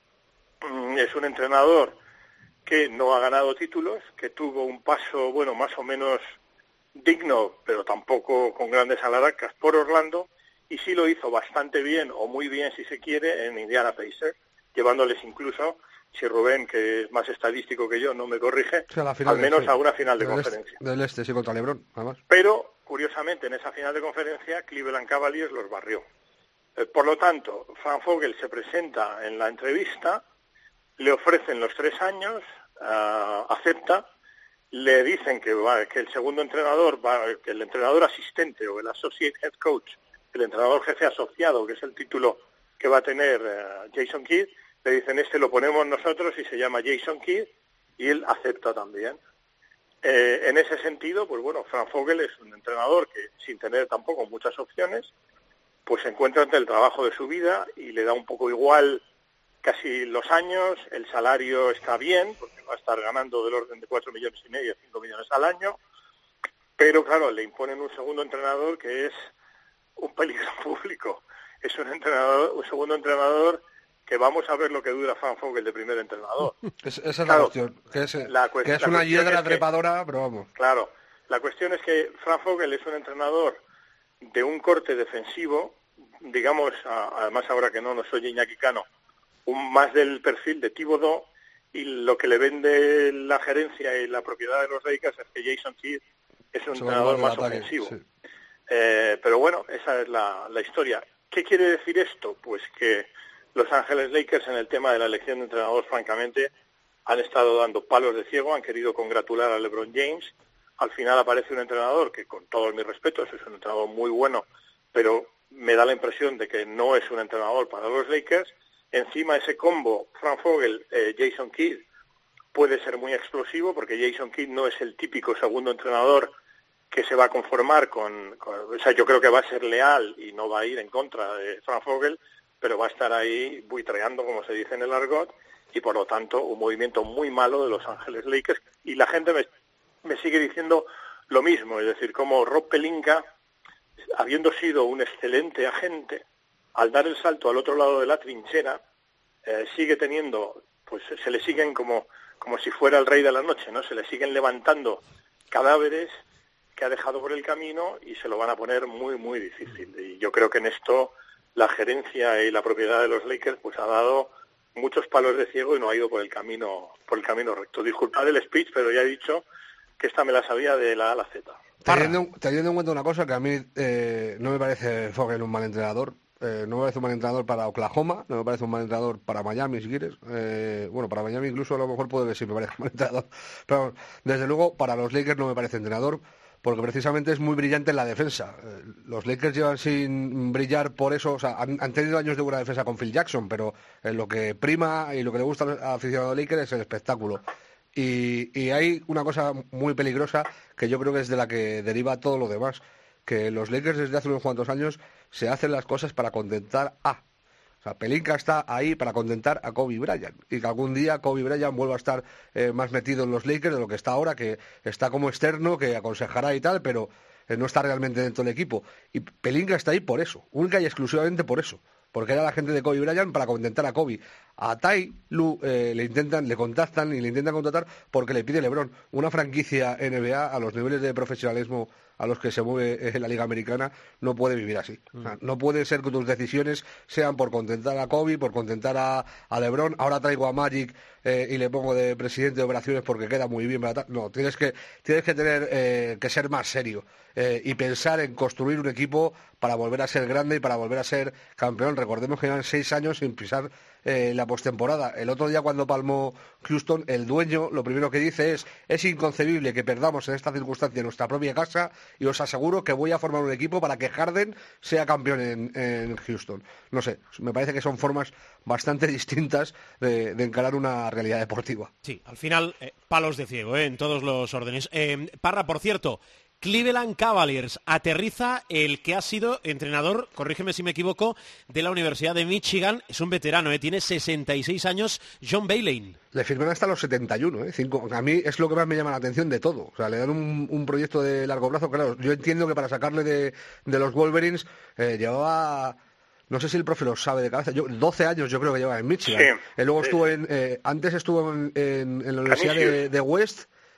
Es un entrenador que no ha ganado títulos, que tuvo un paso, bueno, más o menos digno, pero tampoco con grandes alaracas por Orlando, y sí lo hizo bastante bien, o muy bien si se quiere, en Indiana Pacers, llevándoles incluso, si Rubén, que es más estadístico que yo, no me corrige, sí, al menos a una final de conferencia. Del este, sí, contra LeBron, además. Pero, curiosamente, en esa final de conferencia, Cleveland Cavaliers los barrió. Por lo tanto, Frank Vogel se presenta en la entrevista, le ofrecen los 3 años, acepta, le dicen que el segundo entrenador, que el entrenador asistente o el associate head coach, el entrenador jefe asociado, que es el título que va a tener Jason Kidd, le dicen lo ponemos nosotros y se llama Jason Kidd, y él acepta también. En ese sentido, pues bueno, Frank Vogel es un entrenador que, sin tener tampoco muchas opciones, pues se encuentra ante el trabajo de su vida y le da un poco igual casi los años, el salario está bien, porque va a estar ganando del orden de 4,5 millones, 5 millones al año, pero claro, le imponen un segundo entrenador que es un peligro público. Es un segundo entrenador que vamos a ver lo que dura Frank Vogel de primer entrenador. Esa es la cuestión, que es una hiedra trepadora, pero vamos. Claro, la cuestión es que Frank Vogel es un entrenador de un corte defensivo, digamos, además ahora que no soy Iñaki Cano, más del perfil de Thibodeau, y lo que le vende la gerencia y la propiedad de los Lakers es que Jason Kidd es un entrenador más ofensivo. Sí. Pero bueno, esa es la historia. ¿Qué quiere decir esto? Pues que Los Ángeles Lakers en el tema de la elección de entrenador, francamente, han estado dando palos de ciego, han querido congratular a LeBron James. Al final aparece un entrenador que, con todos mis respetos, es un entrenador muy bueno, pero me da la impresión de que no es un entrenador para los Lakers. Encima ese combo, Frank Vogel, Jason Kidd, puede ser muy explosivo, porque Jason Kidd no es el típico segundo entrenador que se va a conformar o sea, yo creo que va a ser leal y no va a ir en contra de Frank Vogel, pero va a estar ahí buitreando, como se dice en el argot, y por lo tanto un movimiento muy malo de Los Ángeles Lakers. Y la gente me sigue diciendo lo mismo, es decir, como Rob Pelinka, habiendo sido un excelente agente, al dar el salto al otro lado de la trinchera, sigue teniendo, pues se le siguen como si fuera el rey de la noche, ¿no? Se le siguen levantando cadáveres que ha dejado por el camino y se lo van a poner muy, muy difícil. Y yo creo que en esto la gerencia y la propiedad de los Lakers pues ha dado muchos palos de ciego y no ha ido por el camino recto. Disculpad el speech, pero ya he dicho que esta me la sabía de la A a la Z. Teniendo en cuenta una cosa, que a mí no me parece Vogel un mal entrenador. No me parece un mal entrenador para Oklahoma, no me parece un mal entrenador para Miami, si quieres. Bueno, para Miami incluso a lo mejor puede que sí me parece un mal entrenador. Pero desde luego para los Lakers no me parece entrenador, porque precisamente es muy brillante en la defensa. Los Lakers llevan sin brillar por eso, o sea, han tenido años de buena defensa con Phil Jackson, pero lo que prima y lo que le gusta al aficionado de Lakers es el espectáculo. Y hay una cosa muy peligrosa que yo creo que es de la que deriva todo lo demás, que los Lakers desde hace unos cuantos años se hacen las cosas para contentar O sea, Pelinka está ahí para contentar a Kobe Bryant, y que algún día Kobe Bryant vuelva a estar más metido en los Lakers de lo que está ahora, que está como externo, que aconsejará y tal, pero no está realmente dentro del equipo. Y Pelinka está ahí por eso, única y exclusivamente por eso, porque era la gente de Kobe Bryant para contentar a Kobe. A Ty Lue le contactan y le intentan contratar porque le pide LeBron. Una franquicia NBA a los niveles de profesionalismo a los que se mueve la Liga Americana no puede vivir así. O sea, no puede ser que tus decisiones sean por contentar a Kobe, por contentar a LeBron. Ahora traigo a Magic y le pongo de presidente de operaciones porque queda muy bien. No, tienes que tener que ser más serio y pensar en construir un equipo para volver a ser grande y para volver a ser campeón. Recordemos que llevan 6 años sin pisar la postemporada. El otro día cuando palmó Houston, el dueño lo primero que dice es inconcebible que perdamos en esta circunstancia en nuestra propia casa, y os aseguro que voy a formar un equipo para que Harden sea campeón en Houston. No sé, me parece que son formas bastante distintas de encarar una realidad deportiva. Sí, al final palos de ciego en todos los órdenes. Parra, por cierto, Cleveland Cavaliers. Aterriza el que ha sido entrenador, corrígeme si me equivoco, de la Universidad de Michigan. Es un veterano, tiene 66 años, John Beilein. Le firman hasta los 71, a mí es lo que más me llama la atención de todo. O sea, le dan un proyecto de largo plazo. Claro, yo entiendo que para sacarle de los Wolverines llevaba... No sé si el profe lo sabe de cabeza. 12 años yo creo que lleva en Michigan. Sí, Luego estuvo antes estuvo en la Universidad de West,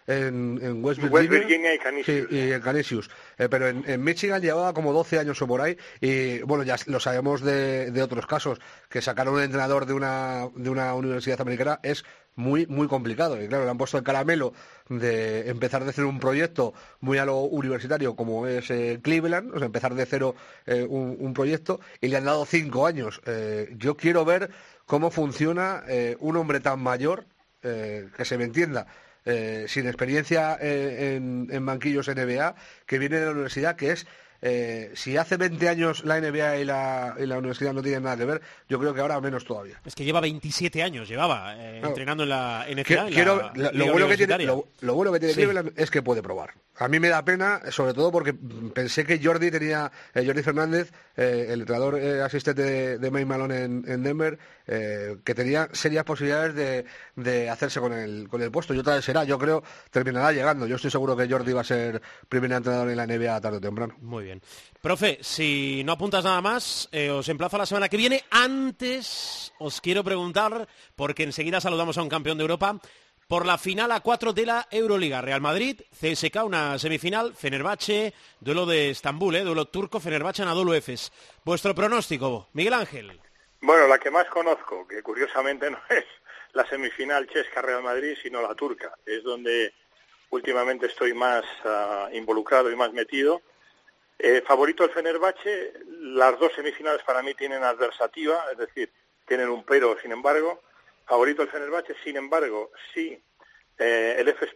en West Virginia y Canisius. Sí, y en Canisius. Pero en Michigan llevaba como 12 años o por ahí. Y bueno, ya lo sabemos de otros casos, que sacar a un entrenador de una universidad americana es muy, muy complicado. Y claro, le han puesto el caramelo de empezar de cero un proyecto muy a lo universitario como es Cleveland, o sea, empezar de cero un proyecto, y le han dado 5 años. Yo quiero ver cómo funciona un hombre tan mayor, que se me entienda, sin experiencia en banquillos NBA, que viene de la universidad, que es... si hace 20 años la NBA y la universidad no tienen nada que ver, yo creo que ahora menos todavía. Es que lleva 27 años, entrenando en la NBA. Lo bueno que tiene Cleveland es que puede probar. A mí me da pena, sobre todo porque pensé que Jordi Fernández, el entrenador asistente de Mike Malone en Denver, que tenía serias posibilidades de hacerse con el puesto. Y otra vez será, yo creo, terminará llegando. Yo estoy seguro que Jordi va a ser primer entrenador en la NBA tarde o temprano. Muy bien. Profe, si no apuntas nada más, os emplazo a la semana que viene. Antes os quiero preguntar, porque enseguida saludamos a un campeón de Europa, por la final a 4 de la Euroliga. Real Madrid, CSKA, una semifinal, Fenerbahce, duelo de Estambul, duelo turco, Fenerbahce, Anadolu Efes. Vuestro pronóstico, Miguel Ángel. Bueno, la que más conozco, que curiosamente no es la semifinal CSKA-Real Madrid, sino la turca, es donde últimamente estoy más involucrado y más metido. Favorito el Fenerbahce, las dos semifinales para mí tienen adversativa, es decir, tienen un pero, sin embargo. Favorito el Fenerbahce, sin embargo, si el Efes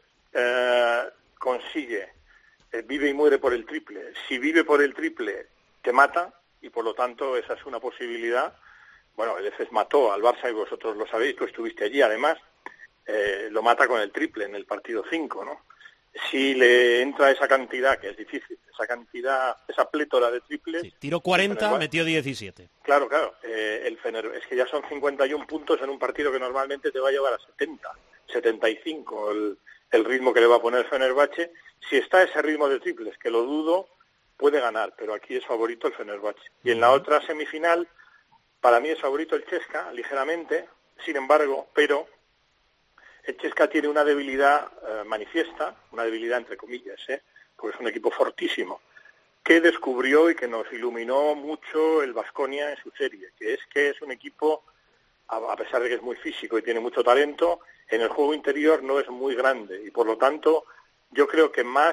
consigue, vive y muere por el triple. Si vive por el triple, te mata, y por lo tanto esa es una posibilidad. Bueno, el Efes mató al Barça, y vosotros lo sabéis, tú estuviste allí además, lo mata con el triple en el partido 5, ¿no? Si le entra esa cantidad, que es difícil, esa plétora de triples... Sí, tiró 40, metió 17. Claro, es que ya son 51 puntos en un partido que normalmente te va a llevar a 70, 75, el ritmo que le va a poner Fenerbahce. Si está ese ritmo de triples, que lo dudo, puede ganar, pero aquí es favorito el Fenerbahce. Y en la otra semifinal, para mí es favorito el CSKA, ligeramente, sin embargo, pero... El CSKA tiene una debilidad manifiesta, una debilidad entre comillas, porque es un equipo fortísimo, que descubrió y que nos iluminó mucho el Baskonia en su serie, que es un equipo, a pesar de que es muy físico y tiene mucho talento, en el juego interior no es muy grande, y por lo tanto yo creo que más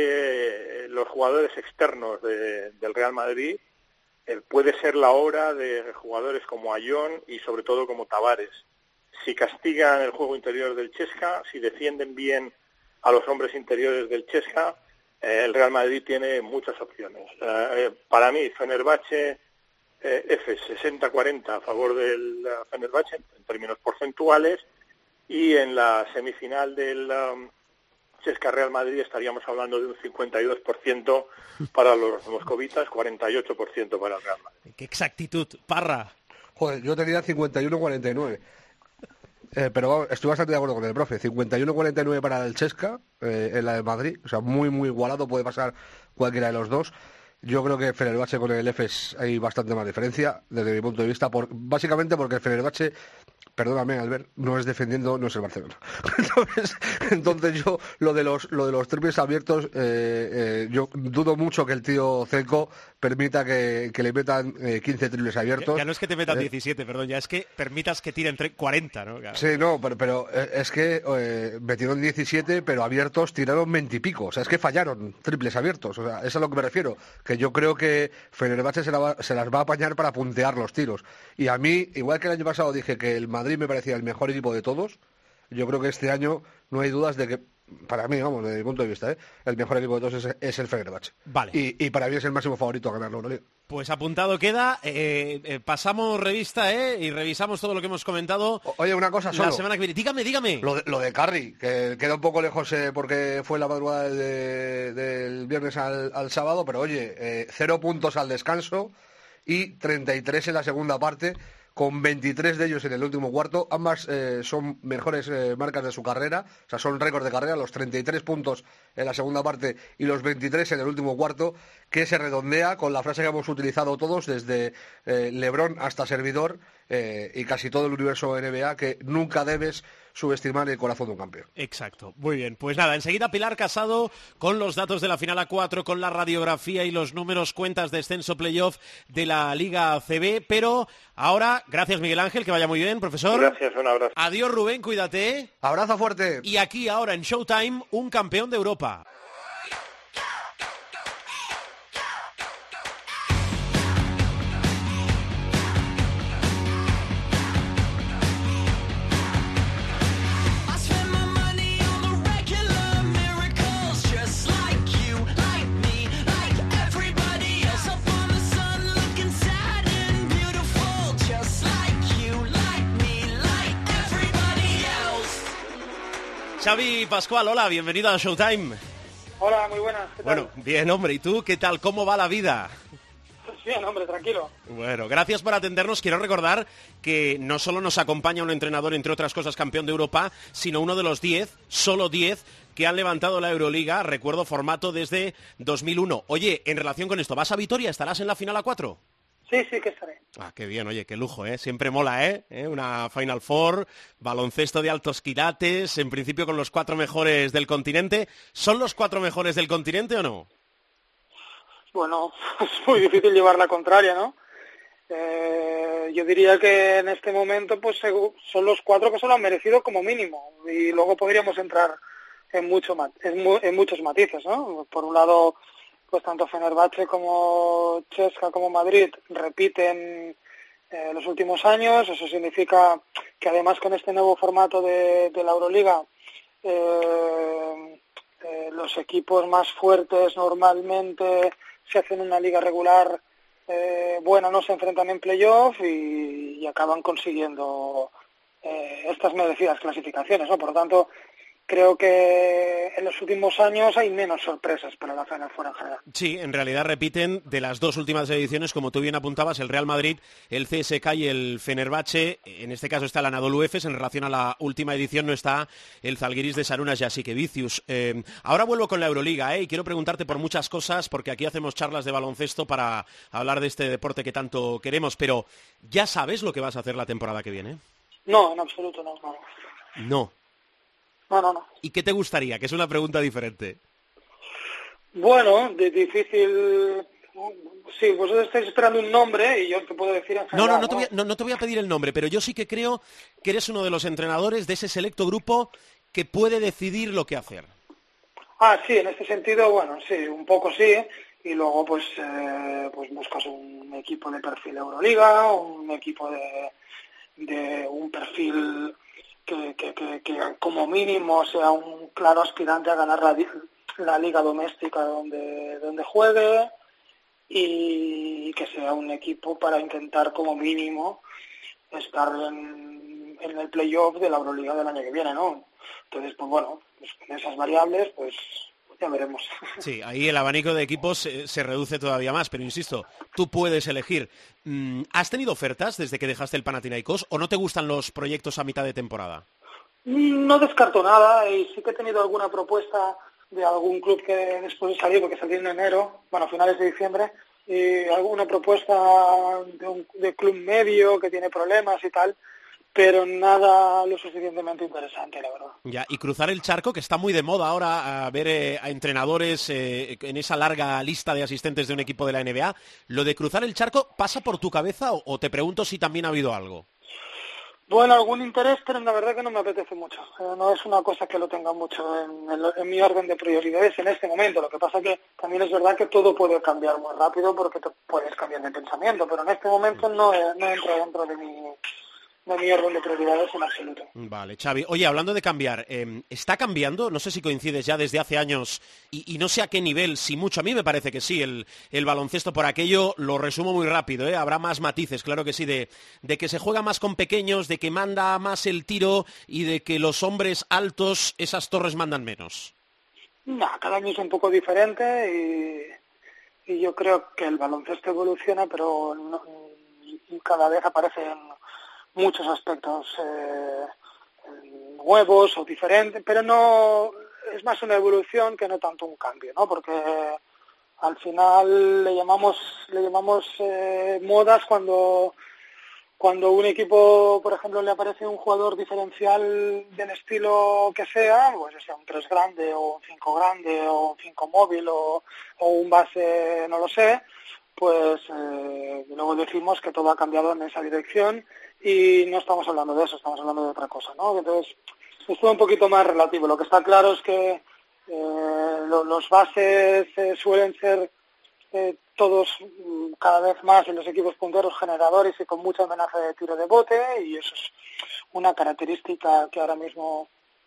que los jugadores externos del Real Madrid, puede ser la hora de jugadores como Ayón y sobre todo como Tavares. Si castigan el juego interior del CSKA, si defienden bien a los hombres interiores del CSKA, el Real Madrid tiene muchas opciones. Para mí, Fenerbahce, Efes 60-40 a favor del Fenerbahce en términos porcentuales, y en la semifinal del CSKA Real Madrid estaríamos hablando de un 52% para los moscovitas, 48% para el Real Madrid. ¡Qué exactitud, Parra! Joder, yo tenía 51-49. Pero vamos, estoy bastante de acuerdo con el profe. 51-49 para el CSKA en la de Madrid. O sea, muy, muy igualado. Puede pasar cualquiera de los dos. Yo creo que Fenerbahce con el Efes hay bastante más diferencia, desde mi punto de vista. Básicamente porque el Fenerbahce, perdóname, Albert, no es defendiendo, no es el Barcelona. Entonces yo, lo de los triples abiertos, yo dudo mucho que el tío Zelko permita que le metan 15 triples abiertos. Ya no es que te metan 17, perdón, ya es que permitas que tiren 40, ¿no? Claro. Sí, no, pero es que metieron 17, pero abiertos tiraron 20 y pico. O sea, es que fallaron triples abiertos. O sea, eso es a lo que me refiero. Que yo creo que Fenerbahce se las va a apañar para puntear los tiros. Y a mí, igual que el año pasado dije que el Madrid me parecía el mejor equipo de todos, yo creo que este año no hay dudas de que para mí, vamos, desde mi punto de vista, el mejor equipo de todos es el Fenerbahce. Vale. Y para mí es el máximo favorito a ganar la Euroliga. Pues apuntado queda, pasamos revista y revisamos todo lo que hemos comentado. Oye, una cosa solo. La semana que viene. Dígame. Lo de Curry, que queda un poco lejos porque fue la madrugada del viernes al sábado, pero oye, 0 puntos al descanso y 33 en la segunda parte, con 23 de ellos en el último cuarto. Ambas son mejores marcas de su carrera, o sea, son récords de carrera, los 33 puntos en la segunda parte y los 23 en el último cuarto, que se redondea con la frase que hemos utilizado todos, desde LeBron hasta servidor, y casi todo el universo NBA, que nunca debes subestimar el corazón de un campeón. Exacto, muy bien. Pues nada, enseguida Pilar Casado con los datos de la final A4, con la radiografía y los números, cuentas, descenso, playoff de la Liga ACB, pero ahora, gracias Miguel Ángel, que vaya muy bien, profesor. Gracias, un abrazo. Adiós Rubén, cuídate. Abrazo fuerte. Y aquí ahora en Showtime, un campeón de Europa. Xavi Pascual, hola, bienvenido a Showtime. Hola, muy buenas. ¿Qué tal? Bueno, bien, hombre, ¿y tú qué tal? ¿Cómo va la vida? Pues bien, hombre, tranquilo. Bueno, gracias por atendernos. Quiero recordar que no solo nos acompaña un entrenador, entre otras cosas, campeón de Europa, sino uno de los 10, solo 10, que han levantado la Euroliga, recuerdo, formato desde 2001. Oye, en relación con esto, ¿vas a Vitoria? ¿Estarás en la final A4? Sí, que estaré. Ah, qué bien, oye, qué lujo, ¿eh? Siempre mola, ¿eh? Una Final Four, baloncesto de altos quilates, en principio con los 4 mejores del continente. ¿Son los 4 mejores del continente o no? Bueno, es muy difícil llevar la contraria, ¿no? Yo diría que en este momento pues son los 4 que se lo han merecido como mínimo. Y luego podríamos entrar en muchos matices, ¿no? Por un lado, pues tanto Fenerbahce como CSKA como Madrid repiten los últimos años. Eso significa que además con este nuevo formato de la Euroliga, los equipos más fuertes normalmente se hacen una liga regular buena, no se enfrentan en playoff y acaban consiguiendo estas merecidas clasificaciones, ¿no? Por lo tanto, creo que en los últimos años hay menos sorpresas para la Final Four en general. Sí, en realidad repiten de las 2 últimas ediciones, como tú bien apuntabas, el Real Madrid, el CSKA y el Fenerbahce. En este caso está el Anadolu Efes. En relación a la última edición no está el Zalgiris de Sarunas Jasikevicius. Ahora vuelvo con la Euroliga, y quiero preguntarte por muchas cosas, porque aquí hacemos charlas de baloncesto para hablar de este deporte que tanto queremos, pero ¿ya sabes lo que vas a hacer la temporada que viene? No, en absoluto no. No. No. ¿Y qué te gustaría? Que es una pregunta diferente. Bueno, difícil. Sí, vosotros estáis esperando un nombre y yo te puedo decir en general, No te voy a pedir el nombre, pero yo sí que creo que eres uno de los entrenadores de ese selecto grupo que puede decidir lo que hacer. Ah, sí, en este sentido, bueno, sí, un poco sí. Y luego, pues buscas un equipo de perfil Euroliga, un equipo de un perfil que como mínimo sea un claro aspirante a ganar la liga doméstica donde juegue, y que sea un equipo para intentar como mínimo estar en el playoff de la Euroliga del año que viene, ¿no? Entonces, pues bueno, pues con esas variables, pues ya veremos. Sí, ahí el abanico de equipos se reduce todavía más, pero insisto, tú puedes elegir. ¿Has tenido ofertas desde que dejaste el Panathinaikos o no te gustan los proyectos a mitad de temporada? No descarto nada, y sí que he tenido alguna propuesta de algún club que después de salir, porque salí en enero, bueno, a finales de diciembre, y alguna propuesta de club medio que tiene problemas y tal, pero nada lo suficientemente interesante, la verdad. Ya, y cruzar el charco, que está muy de moda ahora, a ver a entrenadores en esa larga lista de asistentes de un equipo de la NBA, ¿lo de cruzar el charco pasa por tu cabeza o te pregunto si también ha habido algo? Bueno, algún interés, pero la verdad que no me apetece mucho. No es una cosa que lo tenga mucho en mi orden de prioridades en este momento. Lo que pasa que también es verdad que todo puede cambiar muy rápido porque te puedes cambiar de pensamiento, pero en este momento no entra dentro de mi orden de prioridades en absoluto. Vale, Xavi. Oye, hablando de cambiar, ¿está cambiando? No sé si coincides ya desde hace años y no sé a qué nivel, si mucho. A mí me parece que sí, el baloncesto por aquello, lo resumo muy rápido, habrá más matices, claro que sí, de que se juega más con pequeños, de que manda más el tiro y de que los hombres altos, esas torres mandan menos. No, cada año es un poco diferente y yo creo que el baloncesto evoluciona, pero cada vez aparecen muchos aspectos nuevos o diferentes, pero no es más una evolución que no tanto un cambio, ¿no? Porque al final le llamamos modas cuando un equipo, por ejemplo, le aparece un jugador diferencial del estilo que sea, pues sea un 3 grande o un 5 grande o un 5 móvil o un base, no lo sé, pues luego decimos que todo ha cambiado en esa dirección y no estamos hablando de eso, estamos hablando de otra cosa, ¿no? Entonces, es todo un poquito más relativo. Lo que está claro es que los bases suelen ser todos cada vez más en los equipos punteros generadores y con mucha amenaza de tiro de bote, y eso es una característica que ahora mismo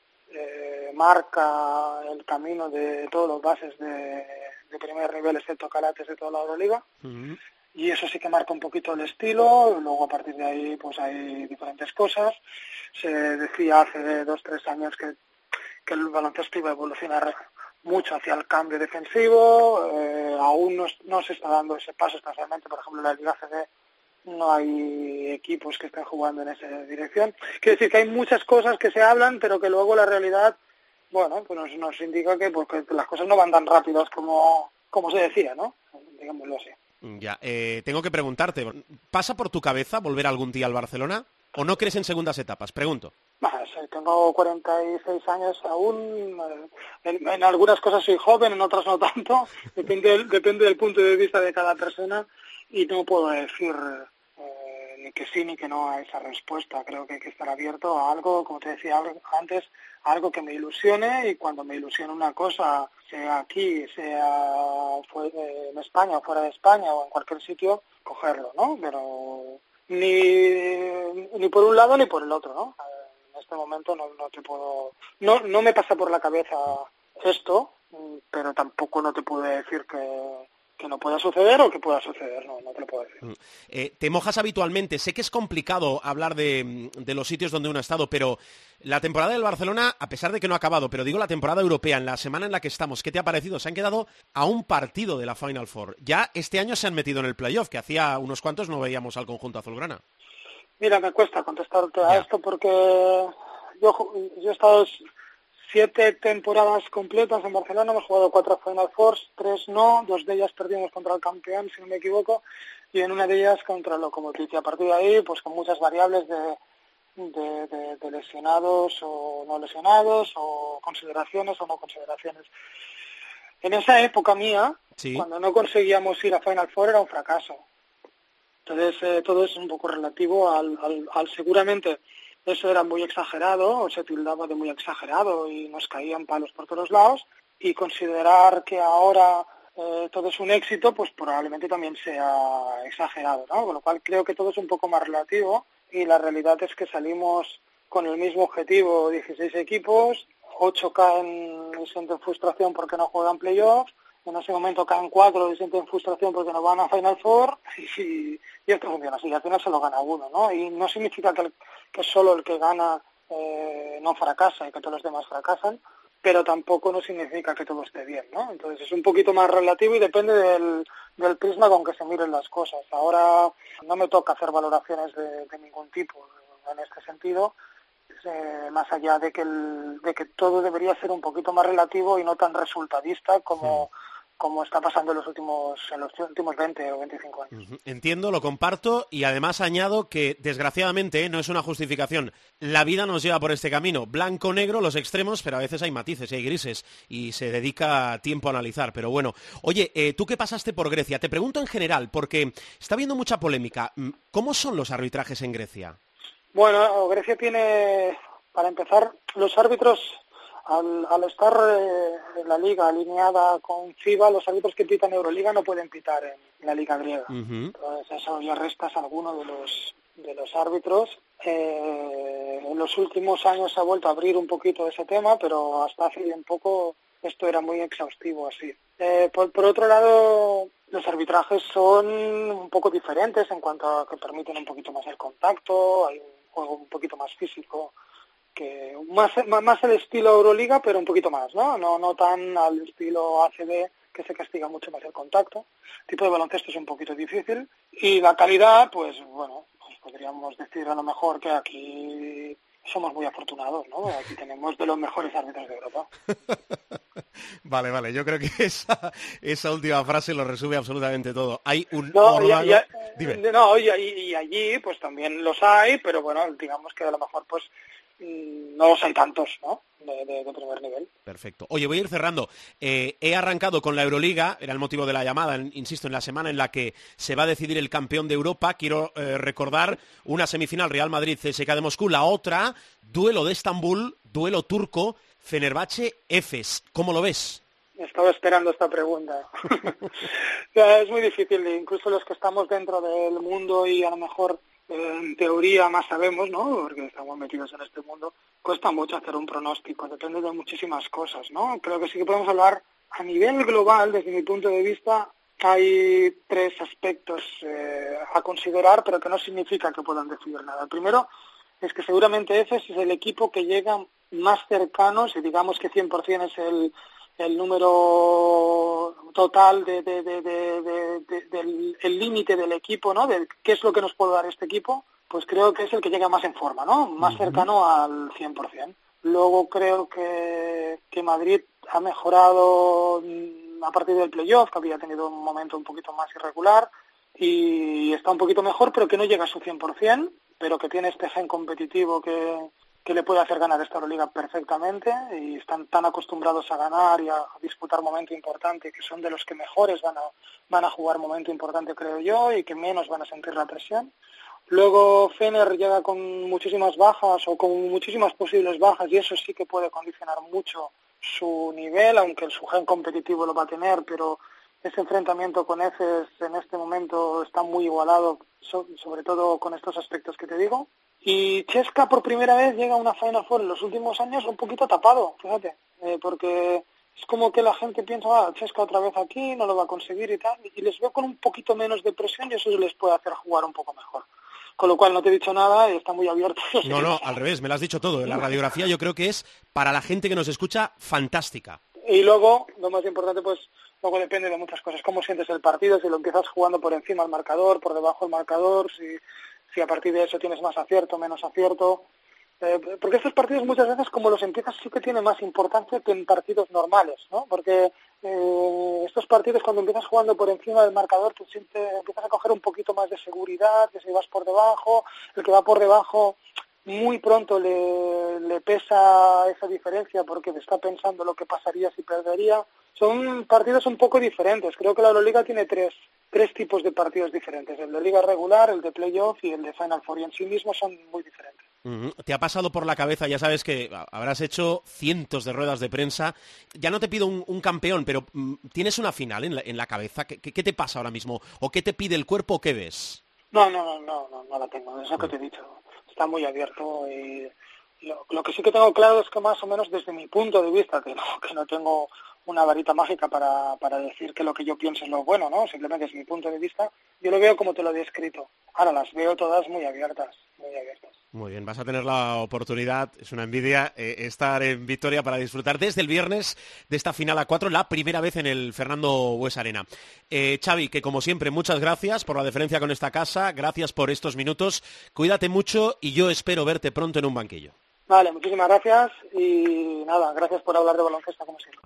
marca el camino de todos los bases de primer nivel, excepto Calates, de toda la Euroliga. Uh-huh. Y eso sí que marca un poquito el estilo. Luego a partir de ahí pues hay diferentes cosas. Se decía hace 2-3 años que el baloncesto iba a evolucionar mucho hacia el cambio defensivo. Aún no se está dando ese paso, especialmente por ejemplo en la Liga CB no hay equipos que estén jugando en esa dirección. Quiere decir que hay muchas cosas que se hablan, pero que luego la realidad, bueno, pues nos indica que porque las cosas no van tan rápidas como se decía, ¿no? Digámoslo así. Ya, tengo que preguntarte, ¿pasa por tu cabeza volver algún día al Barcelona o no crees en segundas etapas? Pregunto. Tengo 46 años aún, en algunas cosas soy joven, en otras no tanto, depende del punto de vista de cada persona y no puedo decir ni que sí ni que no a esa respuesta. Creo que hay que estar abierto a algo, como te decía antes, algo que me ilusione, y cuando me ilusione una cosa, sea aquí, sea en España o fuera de España o en cualquier sitio, cogerlo, ¿no? Pero ni por un lado ni por el otro, ¿no? En este momento no me pasa por la cabeza esto, pero tampoco no te puedo decir que no pueda suceder o que pueda suceder, no te lo puedo decir. Te mojas habitualmente, sé que es complicado hablar de los sitios donde uno ha estado, pero la temporada del Barcelona, a pesar de que no ha acabado, pero digo la temporada europea, en la semana en la que estamos, ¿qué te ha parecido? Se han quedado a un partido de la Final Four. Ya este año se han metido en el playoff, que hacía unos cuantos no veíamos al conjunto azulgrana. Mira, me cuesta contestarte a esto porque yo he estado 7 temporadas completas en Barcelona, hemos jugado 4 Final Fours, 3 no, 2 de ellas perdimos contra el campeón, si no me equivoco, y en una de ellas contra el Lokomotiv. Y a partir de ahí, pues con muchas variables de lesionados o no lesionados, o consideraciones o no consideraciones. En esa época mía, sí, cuando no conseguíamos ir a Final Four, era un fracaso. Entonces, todo es un poco relativo al seguramente eso era muy exagerado, o se tildaba de muy exagerado y nos caían palos por todos lados, y considerar que ahora todo es un éxito, pues probablemente también sea exagerado, ¿no? Con lo cual creo que todo es un poco más relativo, y la realidad es que salimos con el mismo objetivo, 16 equipos, 8 caen y sienten frustración porque no juegan playoffs, en ese momento caen 4 y sienten frustración porque no van a Final Four, y esto funciona así, al final se lo gana uno, ¿no? Y no significa que solo el que gana no fracasa y que todos los demás fracasan, pero tampoco no significa que todo esté bien, ¿no? Entonces es un poquito más relativo y depende del prisma con que se miren las cosas. Ahora no me toca hacer valoraciones de ningún tipo en este sentido, más allá de que todo debería ser un poquito más relativo y no tan resultadista como está pasando en los últimos 20 o 25 años. Entiendo, lo comparto, y además añado que, desgraciadamente, no es una justificación. La vida nos lleva por este camino, blanco-negro, los extremos, pero a veces hay matices y hay grises, y se dedica tiempo a analizar. Pero bueno, oye, tú que pasaste por Grecia, te pregunto en general, porque está habiendo mucha polémica. ¿Cómo son los arbitrajes en Grecia? Bueno, Grecia tiene, para empezar, los árbitros... Al estar en la liga alineada con FIBA, los árbitros que pitan Euroliga no pueden pitar en la liga griega. Entonces eso ya restas a alguno de los árbitros. En los últimos años se ha vuelto a abrir un poquito ese tema, pero hasta hace bien poco esto era muy exhaustivo así. Por otro lado, los arbitrajes son un poco diferentes en cuanto a que permiten un poquito más el contacto, hay un juego un poquito más físico, que más el estilo Euroliga, pero un poquito más, ¿no? No tan al estilo ACB, que se castiga mucho más el contacto. El tipo de baloncesto es un poquito difícil. Y la calidad, pues bueno, pues podríamos decir a lo mejor que aquí somos muy afortunados, ¿no? Aquí tenemos de los mejores árbitros de Europa. Vale, yo creo que esa última frase lo resume absolutamente todo. Hay un Dime. No, y allí pues también los hay, pero bueno, digamos que a lo mejor pues no los hay tantos, ¿no? De primer nivel. Perfecto. Oye, voy a ir cerrando. He arrancado con la Euroliga, era el motivo de la llamada, insisto, en la semana en la que se va a decidir el campeón de Europa. Quiero recordar una semifinal Real Madrid-CSKA de Moscú, la otra, duelo de Estambul, duelo turco, Fenerbahce-Efes. ¿Cómo lo ves? Estaba esperando esta pregunta. Es muy difícil, incluso los que estamos dentro del mundo y a lo mejor en teoría más sabemos, ¿no? Porque estamos metidos en este mundo, cuesta mucho hacer un pronóstico, depende de muchísimas cosas, ¿no? Creo que sí que podemos hablar a nivel global, desde mi punto de vista, hay 3 aspectos a considerar, pero que no significa que puedan decidir nada. El primero es que seguramente Efes es el equipo que llega más cercano, si digamos que 100% es el número total del límite del equipo, ¿no? De qué es lo que nos puede dar este equipo, pues creo que es el que llega más en forma, ¿no? Más cercano al 100%. Luego creo que Madrid ha mejorado a partir del playoff, que había tenido un momento un poquito más irregular y está un poquito mejor, pero que no llega a su 100%, pero que tiene este gen competitivo que le puede hacer ganar esta Euroliga perfectamente, y están tan acostumbrados a ganar y a disputar momento importante, que son de los que mejores van a jugar momento importante, creo yo, y que menos van a sentir la presión. Luego Fener llega con muchísimas bajas o con muchísimas posibles bajas, y eso sí que puede condicionar mucho su nivel, aunque su gen competitivo lo va a tener, pero ese enfrentamiento con Efes en este momento está muy igualado, sobre todo con estos aspectos que te digo. Y CSKA por primera vez llega a una Final Four en los últimos años un poquito tapado, fíjate, porque es como que la gente piensa, CSKA otra vez aquí, no lo va a conseguir y tal, y les veo con un poquito menos de presión y eso les puede hacer jugar un poco mejor. Con lo cual no te he dicho nada y está muy abierto. No, al revés, me lo has dicho todo. La radiografía yo creo que es, para la gente que nos escucha, fantástica. Y luego, lo más importante, pues luego depende de muchas cosas. Cómo sientes el partido, si lo empiezas jugando por encima del marcador, por debajo del marcador, si a partir de eso tienes más acierto, menos acierto. Porque estos partidos muchas veces, como los empiezas, sí que tienen más importancia que en partidos normales, ¿no? Porque estos partidos, cuando empiezas jugando por encima del marcador, tú empiezas a coger un poquito más de seguridad, que si vas por debajo, el que va por debajo muy pronto le pesa esa diferencia porque está pensando lo que pasaría si perdería. Son partidos un poco diferentes. Creo que la Euroliga tiene tres tipos de partidos diferentes: el de liga regular, el de playoff y el de Final Four, y en sí mismos son muy diferentes. ¿Te ha pasado por la cabeza? Ya sabes que habrás hecho cientos de ruedas de prensa. Ya no te pido un campeón, pero ¿tienes una final en la cabeza? ¿Qué te pasa ahora mismo? ¿O qué te pide el cuerpo o qué ves? No la tengo, es lo que te he dicho. Está muy abierto y lo que sí que tengo claro es que más o menos desde mi punto de vista, que no tengo una varita mágica para decir que lo que yo pienso es lo bueno, ¿no? Simplemente es mi punto de vista. Yo lo veo como te lo he descrito. Ahora las veo todas muy abiertas, muy abiertas. Muy bien, vas a tener la oportunidad, es una envidia, estar en Vitoria para disfrutar desde el viernes de esta final a 4, la primera vez en el Fernando Bues Arena. Xavi, que como siempre, muchas gracias por la deferencia con esta casa, gracias por estos minutos, cuídate mucho y yo espero verte pronto en un banquillo. Vale, muchísimas gracias y nada, gracias por hablar de baloncesto como siempre.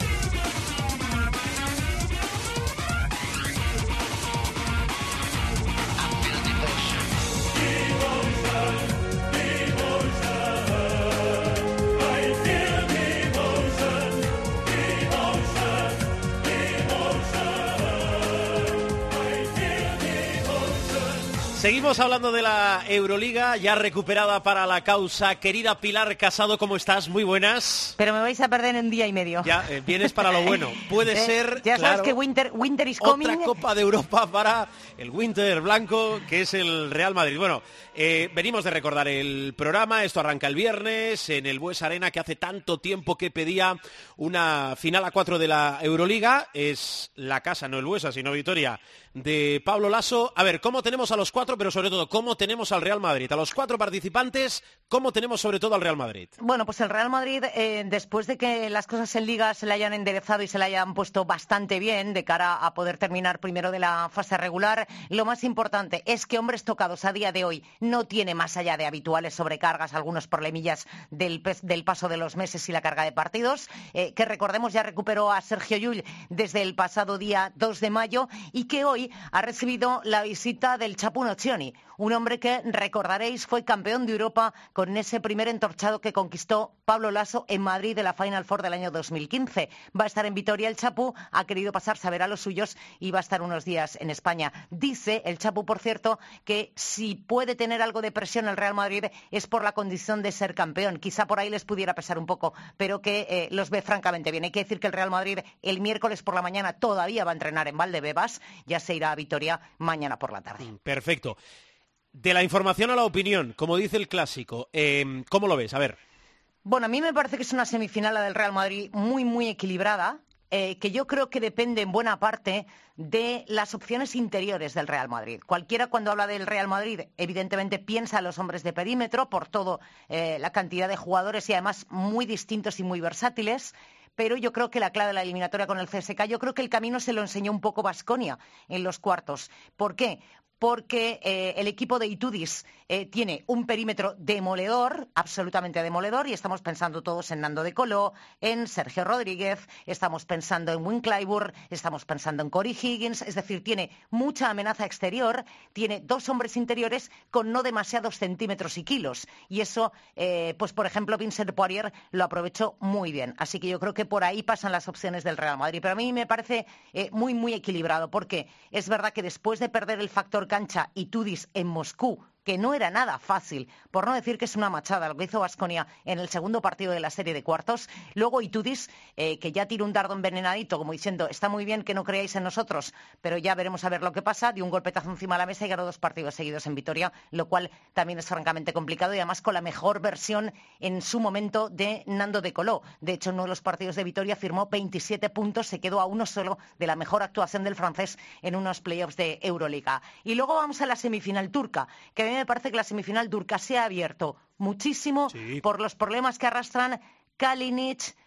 Seguimos hablando de la Euroliga, ya recuperada para la causa. Querida Pilar Casado, ¿cómo estás? Muy buenas. Pero me vais a perder en día y medio. Ya, vienes para lo bueno. Puede ser, ya sabes, claro, que winter is coming. Otra Copa de Europa para el Winter blanco, que es el Real Madrid. Bueno, venimos de recordar el programa. Esto arranca el viernes en el Bues Arena, que hace tanto tiempo que pedía una final a 4 de la Euroliga. Es la casa, no el Buesa, sino Vitoria, de Pablo Laso. A ver, ¿cómo tenemos a los 4, pero sobre todo, cómo tenemos al Real Madrid? A los 4 participantes, ¿cómo tenemos sobre todo al Real Madrid? Bueno, pues el Real Madrid, después de que las cosas en Liga se le hayan enderezado y se le hayan puesto bastante bien de cara a poder terminar primero de la fase regular, lo más importante es que hombres tocados a día de hoy no tiene, más allá de habituales sobrecargas, algunos problemillas del paso de los meses y la carga de partidos, que recordemos ya recuperó a Sergio Llull desde el pasado día 2 de mayo y que hoy ha recibido la visita del Chapu Nocioni, un hombre que, recordaréis, fue campeón de Europa con ese primer entorchado que conquistó Pablo Laso en Madrid de la Final Four del año 2015. Va a estar en Vitoria el Chapu, ha querido pasarse a ver a los suyos y va a estar unos días en España. Dice el Chapu, por cierto, que si puede tener algo de presión el Real Madrid es por la condición de ser campeón. Quizá por ahí les pudiera pesar un poco, pero que los ve francamente bien. Hay que decir que el Real Madrid el miércoles por la mañana todavía va a entrenar en Valdebebas, ya se irá a Vitoria mañana por la tarde. Perfecto. De la información a la opinión, como dice el clásico, ¿cómo lo ves? A ver. Bueno, a mí me parece que es una semifinal la del Real Madrid muy, muy equilibrada, que yo creo que depende en buena parte de las opciones interiores del Real Madrid. Cualquiera, cuando habla del Real Madrid, evidentemente piensa en los hombres de perímetro por toda la cantidad de jugadores y además muy distintos y muy versátiles. Pero yo creo que la clave de la eliminatoria con el CSKA, yo creo que el camino se lo enseñó un poco Baskonia en los cuartos. ¿Por qué? Porque el equipo de Itudis tiene un perímetro demoledor, absolutamente demoledor, y estamos pensando todos en Nando de Colo, en Sergio Rodríguez, estamos pensando en Wayne Clyburn, estamos pensando en Corey Higgins, es decir, tiene mucha amenaza exterior, tiene 2 hombres interiores con no demasiados centímetros y kilos, y eso, pues por ejemplo, Vincent Poirier lo aprovechó muy bien, así que yo creo que por ahí pasan las opciones del Real Madrid, pero a mí me parece muy, muy equilibrado, porque es verdad que después de perder el factor cancha Itudis en Moscú, que no era nada fácil, por no decir que es una machada lo que hizo Baskonia en el segundo partido de la serie de cuartos. Luego Itudis, que ya tiró un dardo envenenadito, como diciendo, está muy bien que no creáis en nosotros, pero ya veremos a ver lo que pasa, dio un golpetazo encima de la mesa y ganó 2 partidos seguidos en Vitoria, lo cual también es francamente complicado y además con la mejor versión en su momento de Nando de Colo. De hecho, en uno de los partidos de Vitoria firmó 27 puntos, se quedó a uno solo de la mejor actuación del francés en unos playoffs de Euroliga. Y luego vamos a la semifinal turca, que a mí me parece que la semifinal turca se ha abierto muchísimo por los problemas que arrastran Kalinic,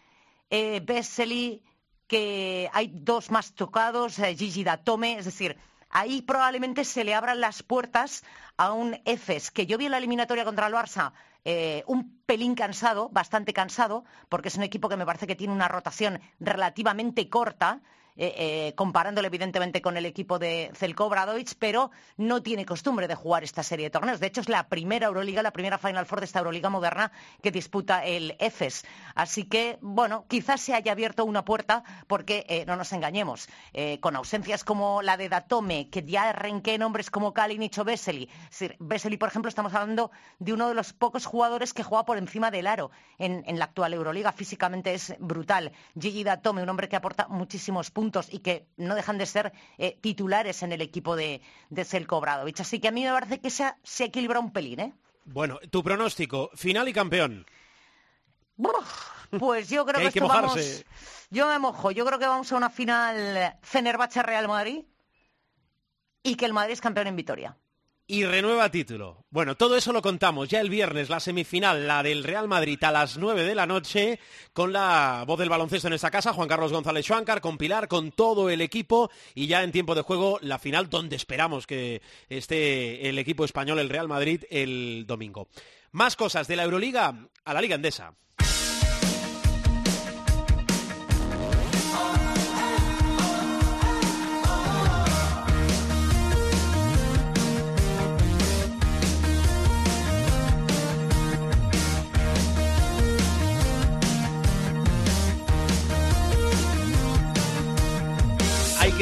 Vesely, que hay 2 más tocados, Gigi Datome, es decir, ahí probablemente se le abran las puertas a un Efes, que yo vi en la eliminatoria contra el Barça un pelín cansado, bastante cansado, porque es un equipo que me parece que tiene una rotación relativamente corta, comparándolo evidentemente con el equipo de Zeljko Obradović, pero no tiene costumbre de jugar esta serie de torneos. De hecho, es la primera Euroliga, la primera Final Four de esta Euroliga moderna que disputa el Efes. Así que, bueno, quizás se haya abierto una puerta porque, no nos engañemos, con ausencias como la de Datome, que ya arranqué en hombres como Kalinic o Vesely. Vesely, por ejemplo, estamos hablando de uno de los pocos jugadores que juega por encima del aro en la actual Euroliga. Físicamente es brutal. Gigi Datome, un hombre que aporta muchísimos puntos y que no dejan de ser titulares en el equipo de Zeljko Obradović. Así que a mí me parece que se equilibra un pelín, ¿eh? Bueno, tu pronóstico, final y campeón. Pues yo creo que esto vamos... Yo me mojo. Yo creo que vamos a una final Fenerbahce-Real Madrid y que el Madrid es campeón en Vitoria. Y renueva título. Bueno, todo eso lo contamos ya el viernes, la semifinal, la del Real Madrid a las 9 de la noche, con la voz del baloncesto en esta casa, Juan Carlos González Schwankar, con Pilar, con todo el equipo, y ya en tiempo de juego la final, donde esperamos que esté el equipo español, el Real Madrid, el domingo. Más cosas de la Euroliga a la Liga Endesa.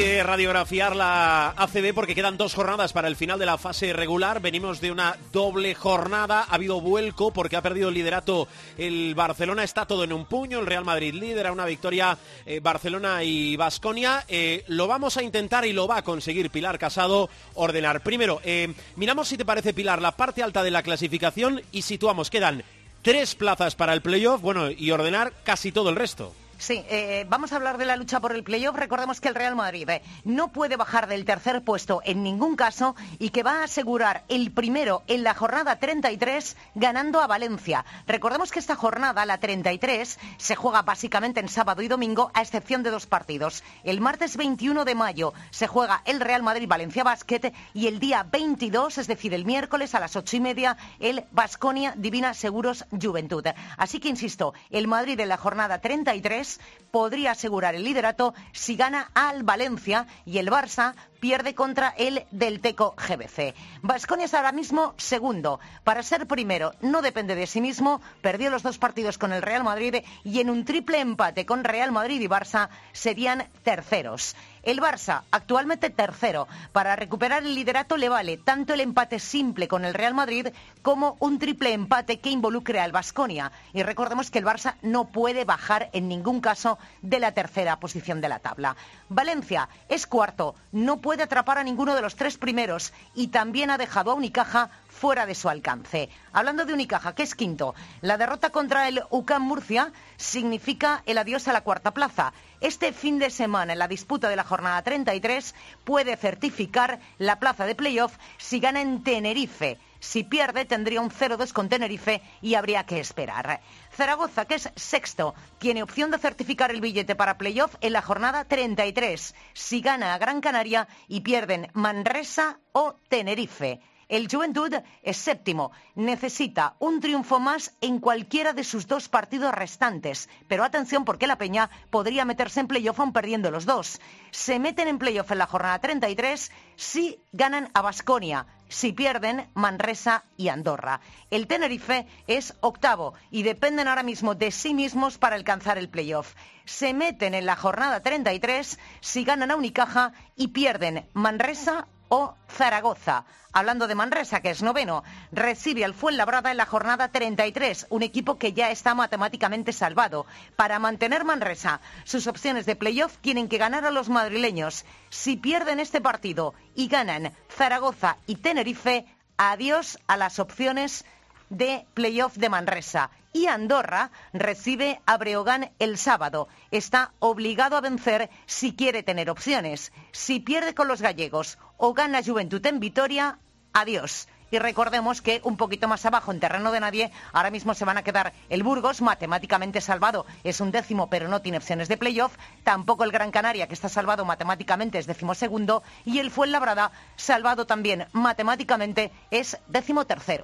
que radiografiar la ACB porque quedan 2 jornadas para el final de la fase regular. Venimos de una doble jornada, ha habido vuelco porque ha perdido el liderato el Barcelona, está todo en un puño, el Real Madrid lidera, una victoria Barcelona y Baskonia. Lo vamos a intentar y lo va a conseguir Pilar Casado ordenar. Primero, miramos si te parece, Pilar, la parte alta de la clasificación y situamos, quedan 3 plazas para el playoff, bueno, y ordenar casi todo el resto. Sí, vamos a hablar de la lucha por el playoff. Recordemos que el Real Madrid no puede bajar del tercer puesto en ningún caso y que va a asegurar el primero en la jornada 33 ganando a Valencia. Recordemos que esta jornada, la 33, se juega básicamente en sábado y domingo a excepción de 2 partidos. El martes 21 de mayo se juega el Real Madrid-Valencia Basket y el día 22, es decir, el miércoles a las 8:30, el Baskonia Divina Seguros Juventud. Así que, insisto, el Madrid en la jornada 33 podría asegurar el liderato si gana al Valencia y el Barça pierde contra el Delteco GBC. Baskonia es ahora mismo segundo. Para ser primero no depende de sí mismo, perdió los 2 partidos con el Real Madrid y en un triple empate con Real Madrid y Barça serían terceros. El Barça, actualmente tercero. Para recuperar el liderato le vale tanto el empate simple con el Real Madrid como un triple empate que involucre al Baskonia. Y recordemos que el Barça no puede bajar en ningún caso de la tercera posición de la tabla. Valencia es cuarto, no puede atrapar a ninguno de los 3 primeros y también ha dejado a Unicaja fuera de su alcance. Hablando de Unicaja, que es quinto, la derrota contra el UCAM Murcia significa el adiós a la cuarta plaza. Este fin de semana, en la disputa de la jornada 33, puede certificar la plaza de playoff si gana en Tenerife. Si pierde, tendría un 0-2 con Tenerife y habría que esperar. Zaragoza, que es sexto, tiene opción de certificar el billete para playoff en la jornada 33. Si gana a Gran Canaria y pierden Manresa o Tenerife. El Juventud es séptimo, necesita un triunfo más en cualquiera de sus 2 partidos restantes. Pero atención porque la Peña podría meterse en playoff aun perdiendo los 2. Se meten en playoff en la jornada 33 si ganan a Baskonia, si pierden Manresa y Andorra. El Tenerife es octavo y dependen ahora mismo de sí mismos para alcanzar el playoff. Se meten en la jornada 33 si ganan a Unicaja y pierden Manresa o Zaragoza. Hablando de Manresa, que es noveno, recibe al Fuenlabrada en la jornada 33, un equipo que ya está matemáticamente salvado. Para mantener Manresa, sus opciones de playoff tienen que ganar a los madrileños. Si pierden este partido y ganan Zaragoza y Tenerife, adiós a las opciones de playoff de Manresa. Y Andorra recibe a Breogán el sábado. Está obligado a vencer si quiere tener opciones. Si pierde con los gallegos o gana Juventud en Vitoria, adiós. Y recordemos que un poquito más abajo, en terreno de nadie, ahora mismo se van a quedar el Burgos, matemáticamente salvado, es un 10º, pero no tiene opciones de playoff. Tampoco el Gran Canaria, que está salvado matemáticamente, es 12º. Y el Fuenlabrada, salvado también matemáticamente, es 13º.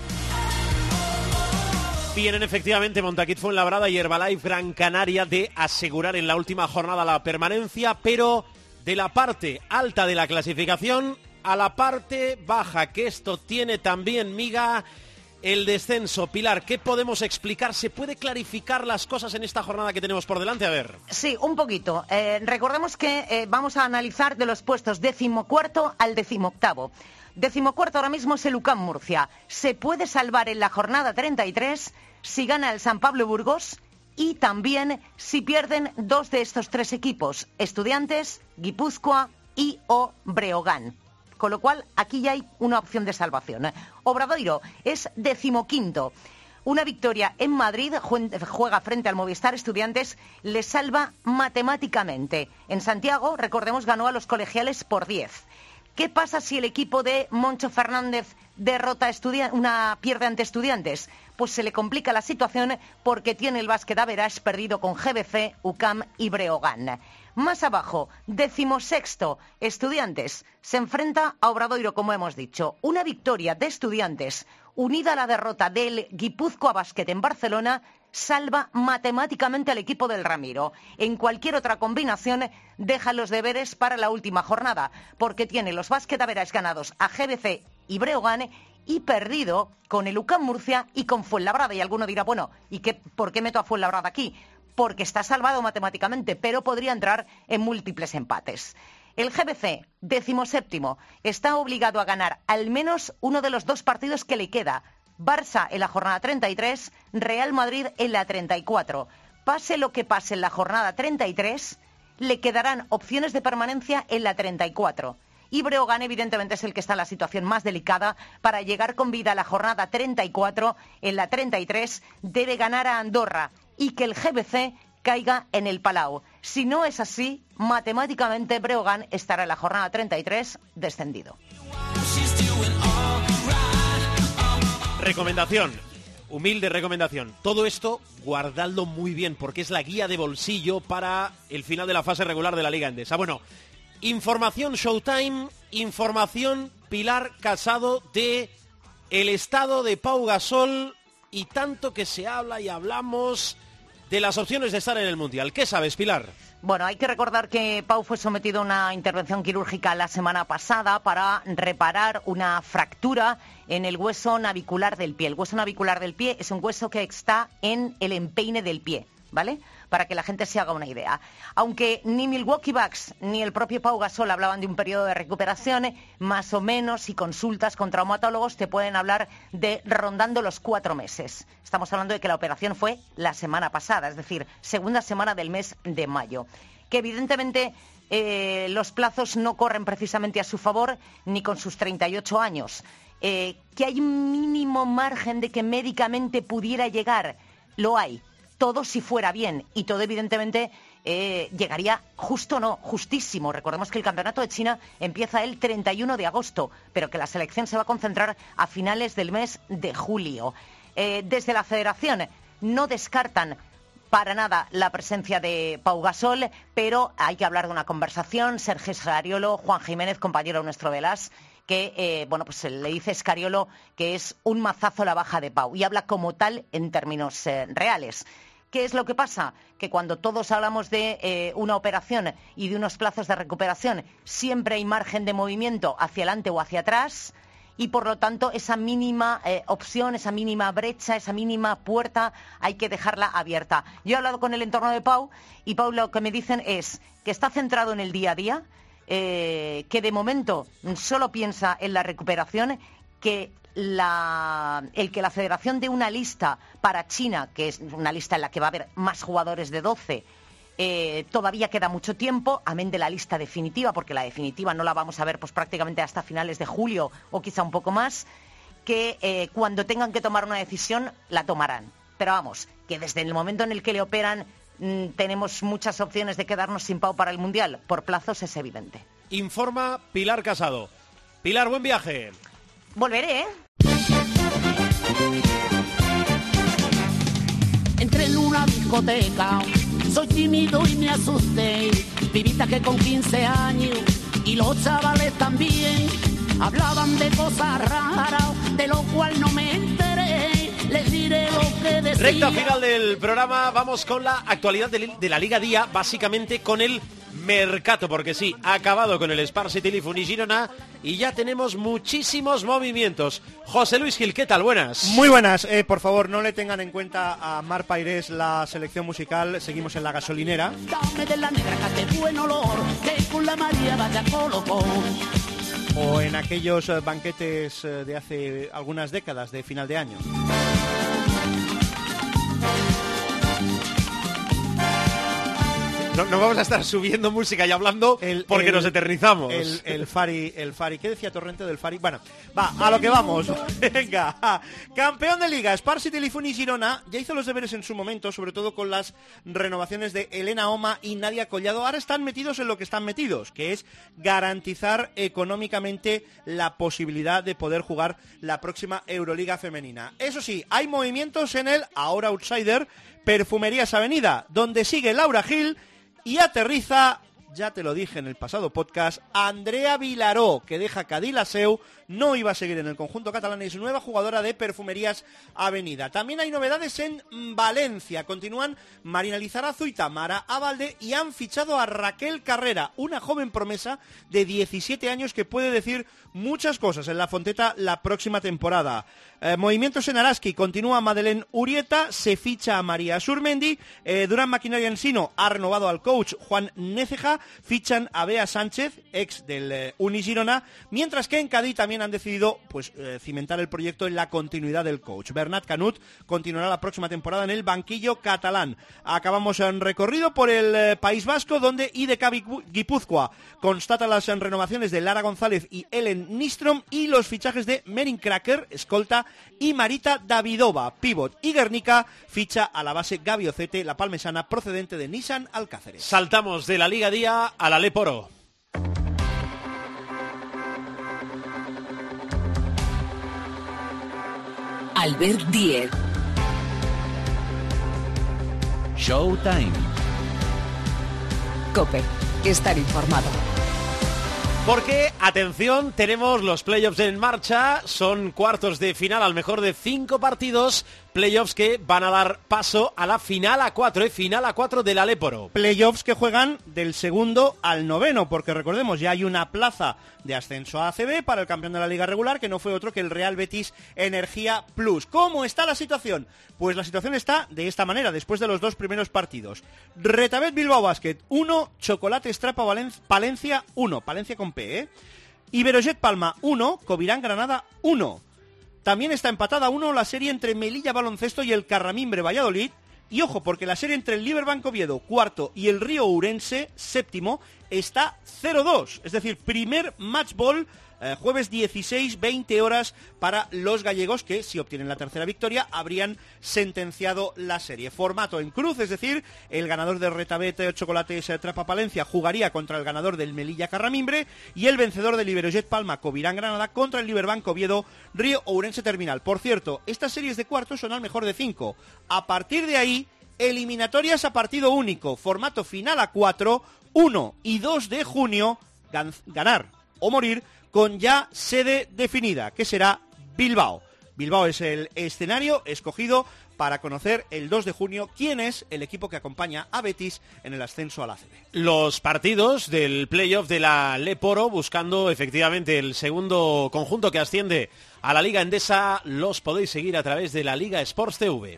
Vienen efectivamente Montaquit Fuenlabrada y Herbalife Gran Canaria de asegurar en la última jornada la permanencia, pero de la parte alta de la clasificación a la parte baja, que esto tiene también miga, el descenso. Pilar, ¿qué podemos explicar? ¿Se puede clarificar las cosas en esta jornada que tenemos por delante? A ver. Sí, un poquito. Recordemos que vamos a analizar de los puestos 14º al 18º. 14º ahora mismo es el UCAM Murcia. Se puede salvar en la jornada 33 si gana el San Pablo Burgos y también si pierden 2 de estos 3 equipos, Estudiantes, Guipúzcoa y o Breogán. Con lo cual, aquí ya hay una opción de salvación. Obradoiro es 15º. Una victoria en Madrid, juega frente al Movistar Estudiantes, le salva matemáticamente. En Santiago, recordemos, ganó a los colegiales por 10. ¿Qué pasa si el equipo de Moncho Fernández pierde ante Estudiantes? Pues se le complica la situación porque tiene el básquet average perdido con GBC, UCAM y Breogán. Más abajo, 16º, Estudiantes. Se enfrenta a Obradoiro, como hemos dicho. Una victoria de Estudiantes unida a la derrota del Guipúzcoa Basket en Barcelona salva matemáticamente al equipo del Ramiro. En cualquier otra combinación deja los deberes para la última jornada, porque tiene los básquet average ganados a GBC y Breogán y perdido con el UCAM Murcia y con Fuenlabrada. Y alguno dirá, bueno, ¿y por qué meto a Fuenlabrada aquí? Porque está salvado matemáticamente, pero podría entrar en múltiples empates. El GBC, 17º, está obligado a ganar al menos uno de los 2 partidos que le queda. Barça en la jornada 33, Real Madrid en la 34. Pase lo que pase en la jornada 33, le quedarán opciones de permanencia en la 34. Y Breogán, evidentemente, es el que está en la situación más delicada. Para llegar con vida a la jornada 34, en la 33, debe ganar a Andorra y que el GBC caiga en el Palau. Si no es así, matemáticamente Breogán estará en la jornada 33 descendido. Recomendación, humilde recomendación. Todo esto guardadlo muy bien porque es la guía de bolsillo para el final de la fase regular de la Liga Endesa. Bueno, información Showtime, información Pilar Casado de el estado de Pau Gasol y tanto que se habla y hablamos de las opciones de estar en el Mundial. ¿Qué sabes, Pilar? Bueno, hay que recordar que Pau fue sometido a una intervención quirúrgica la semana pasada para reparar una fractura en el hueso navicular del pie. El hueso navicular del pie es un hueso que está en el empeine del pie, ¿vale? Para que la gente se haga una idea. Aunque ni Milwaukee Bucks ni el propio Pau Gasol hablaban de un periodo de recuperación, más o menos, si consultas con traumatólogos te pueden hablar de rondando los 4 meses. Estamos hablando de que la operación fue la semana pasada, es decir, segunda semana del mes de mayo. Que evidentemente los plazos no corren precisamente a su favor ni con sus 38 años. Que hay un mínimo margen de que médicamente pudiera llegar, lo hay. Todo si fuera bien y todo evidentemente llegaría justo, no, justísimo. Recordemos que el campeonato de China empieza el 31 de agosto, pero que la selección se va a concentrar a finales del mes de julio. Desde la federación no descartan para nada la presencia de Pau Gasol, pero hay que hablar de una conversación. Sergio Scariolo, Juan Jiménez, compañero nuestro de LAS, que pues le dice Scariolo que es un mazazo la baja de Pau y habla como tal en términos reales. ¿Qué es lo que pasa? Que cuando todos hablamos de una operación y de unos plazos de recuperación, siempre hay margen de movimiento hacia adelante o hacia atrás y, por lo tanto, esa mínima opción, esa mínima brecha, esa mínima puerta, hay que dejarla abierta. Yo he hablado con el entorno de Pau y Pau lo que me dicen es que está centrado en el día a día, que de momento solo piensa en la recuperación, que el que la federación dé una lista para China, que es una lista en la que va a haber más jugadores de 12, todavía queda mucho tiempo, amén de la lista definitiva, porque la definitiva no la vamos a ver pues prácticamente hasta finales de julio o quizá un poco más, que cuando tengan que tomar una decisión la tomarán. Pero vamos, que desde el momento en el que le operan tenemos muchas opciones de quedarnos sin Pau para el Mundial. Por plazos es evidente. Informa Pilar Casado. Pilar, buen viaje. Volveré, ¿eh? Entré en una discoteca, soy tímido y me asusté. Pibita que con 15 años y los chavales también hablaban de cosas raras, de lo cual no me enteré. Les diré lo que decía. Recta final del programa, vamos con la actualidad de la Liga Día, básicamente con el mercato, porque sí, ha acabado con el Spar Telefoni y Girona y ya tenemos muchísimos movimientos. José Luis Gil, ¿qué tal? Buenas. Muy buenas, por favor no le tengan en cuenta a Mar Pairés la selección musical, seguimos en la gasolinera. Dame de la negra que hace buen olor, que con la María vaya colocó. O en aquellos banquetes de hace algunas décadas de final de año. No vamos a estar subiendo música y hablando porque nos eternizamos. El Fari. ¿Qué decía Torrente del Fari? Bueno, va, a lo que vamos. Venga, campeón de Liga, Spar Telefoni Girona, ya hizo los deberes en su momento, sobre todo con las renovaciones de Elena Oma y Nadia Collado. Ahora están metidos en lo que están metidos, que es garantizar económicamente la posibilidad de poder jugar la próxima Euroliga femenina. Eso sí, hay movimientos en el ahora outsider Perfumerías Avenida, donde sigue Laura Gil y aterriza, ya te lo dije en el pasado podcast, Andrea Vilaró, que deja Cadilaseu, no iba a seguir en el conjunto catalán, es nueva jugadora de Perfumerías Avenida. También hay novedades en Valencia, continúan Marina Lizarazu y Tamara Abalde y han fichado a Raquel Carrera, una joven promesa de 17 años que puede decir muchas cosas en la Fonteta la próxima temporada. Movimientos en Araski, continúa Madeleine Urieta, se ficha a María Surmendi, Durán Maquinaria Ensino ha renovado al coach Juan Néceja, fichan a Bea Sánchez, ex del Unigirona, mientras que en Cádiz también han decidido pues cimentar el proyecto en la continuidad del coach. Bernat Canut continuará la próxima temporada en el banquillo catalán. Acabamos en recorrido por el País Vasco, donde IDK Guipúzcoa constata las renovaciones de Lara González y Ellen Nistrom y los fichajes de Merin Cracker, escolta, y Marita Davidova, pívot, y Guernica ficha a la base Gaby Ocete, la palmesana procedente de Nissan Alcáceres. Saltamos de la Liga Día a la Leporo. Albert Díez. Showtime. COPE. Estar informado. Porque, atención, tenemos los playoffs en marcha, son cuartos de final al mejor de 5 partidos, playoffs que van a dar paso a la final a 4, final a 4 de la Leporo. Playoffs que juegan del segundo al noveno, porque recordemos, ya hay una plaza de ascenso a ACB para el campeón de la Liga Regular, que no fue otro que el Real Betis Energía Plus. ¿Cómo está la situación? Pues la situación está de esta manera, después de los 2 primeros partidos. Retabet Bilbao Basket 1, Chocolate Strapa Palencia 1, Palencia con P, Iberojet Palma 1, Covirán Granada 1. También está empatada 1 la serie entre Melilla Baloncesto y el Carramimbre Valladolid. Y ojo, porque la serie entre el Liberbank Oviedo, cuarto, y el Río Ourense, séptimo, está 0-2. Es decir, primer match ball, jueves 16, 20 horas para los gallegos, que si obtienen la tercera victoria habrían sentenciado la serie. Formato en cruz, es decir, el ganador de Retabet Chocolates Trapa Palencia jugaría contra el ganador del Melilla Carramimbre y el vencedor del Iberojet Palma Covirán Granada contra el Liberbank Oviedo Río Ourense Terminal. Por cierto, estas series de cuartos son al mejor de 5. A partir de ahí, eliminatorias a partido único, formato final a 4, 1 y 2 de junio, ganar o morir, con ya sede definida, que será Bilbao. Bilbao es el escenario escogido para conocer el 2 de junio quién es el equipo que acompaña a Betis en el ascenso a la ACB. Los partidos del playoff de la Leporo, buscando efectivamente el segundo conjunto que asciende a la Liga Endesa, los podéis seguir a través de la Liga Sports TV.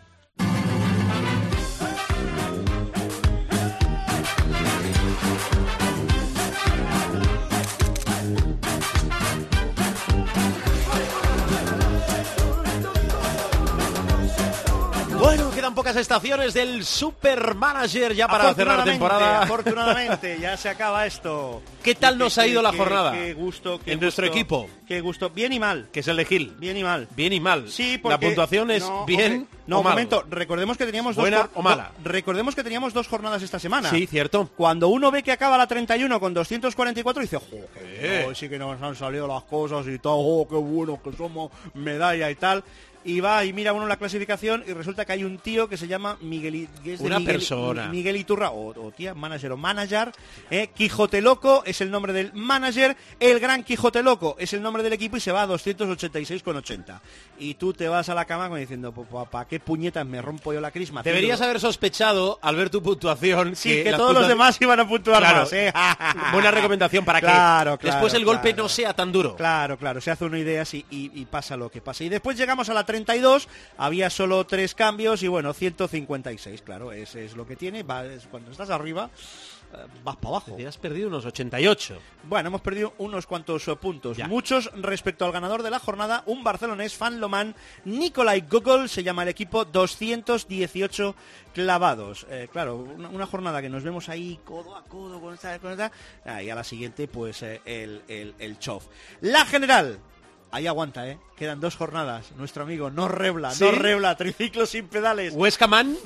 Bueno, quedan pocas estaciones del Supermanager ya para cerrar temporada. Afortunadamente, ya se acaba esto. ¿Qué tal nos ha ido la jornada? Qué gusto. Nuestro equipo. Qué gusto. Bien y mal. Que es el de Gil. Bien y mal. Bien y mal. Sí, porque... La puntuación es bien o mal. Un momento. Recordemos que teníamos buena o mala. Recordemos que teníamos 2 jornadas esta semana. Sí, cierto. Cuando uno ve que acaba la 31 con 244 dice, joder, sí que nos han salido las cosas y tal, qué bueno que somos, medalla y tal. Y va y mira uno la clasificación y resulta que hay un tío que se llama Miguel Iturra, o tía, manager, Quijote Loco es el nombre del manager, el gran Quijote Loco es el nombre del equipo y se va a 286,80. Y tú te vas a la cama diciendo, ¿para qué puñetas me rompo yo la crisma? Deberías haber sospechado al ver tu puntuación que todos los demás iban a puntuar más. Buena recomendación para que después el golpe no sea tan duro. Claro, se hace una idea y pasa lo que pasa. Y después llegamos a la 32, había solo 3 cambios y bueno, 156, claro, ese es lo que tiene. Cuando estás arriba, vas para abajo. Te has perdido unos 88. Bueno, hemos perdido unos cuantos puntos, muchos respecto al ganador de la jornada, un barcelonés fan lomán, Nikolai Gogol, se llama el equipo, 218 clavados. Claro, una jornada que nos vemos ahí codo a codo con esta, y a la siguiente pues el chof. La general. Ahí aguanta, quedan 2 jornadas. Nuestro amigo no rebla, triciclo sin pedales. Huesca Man,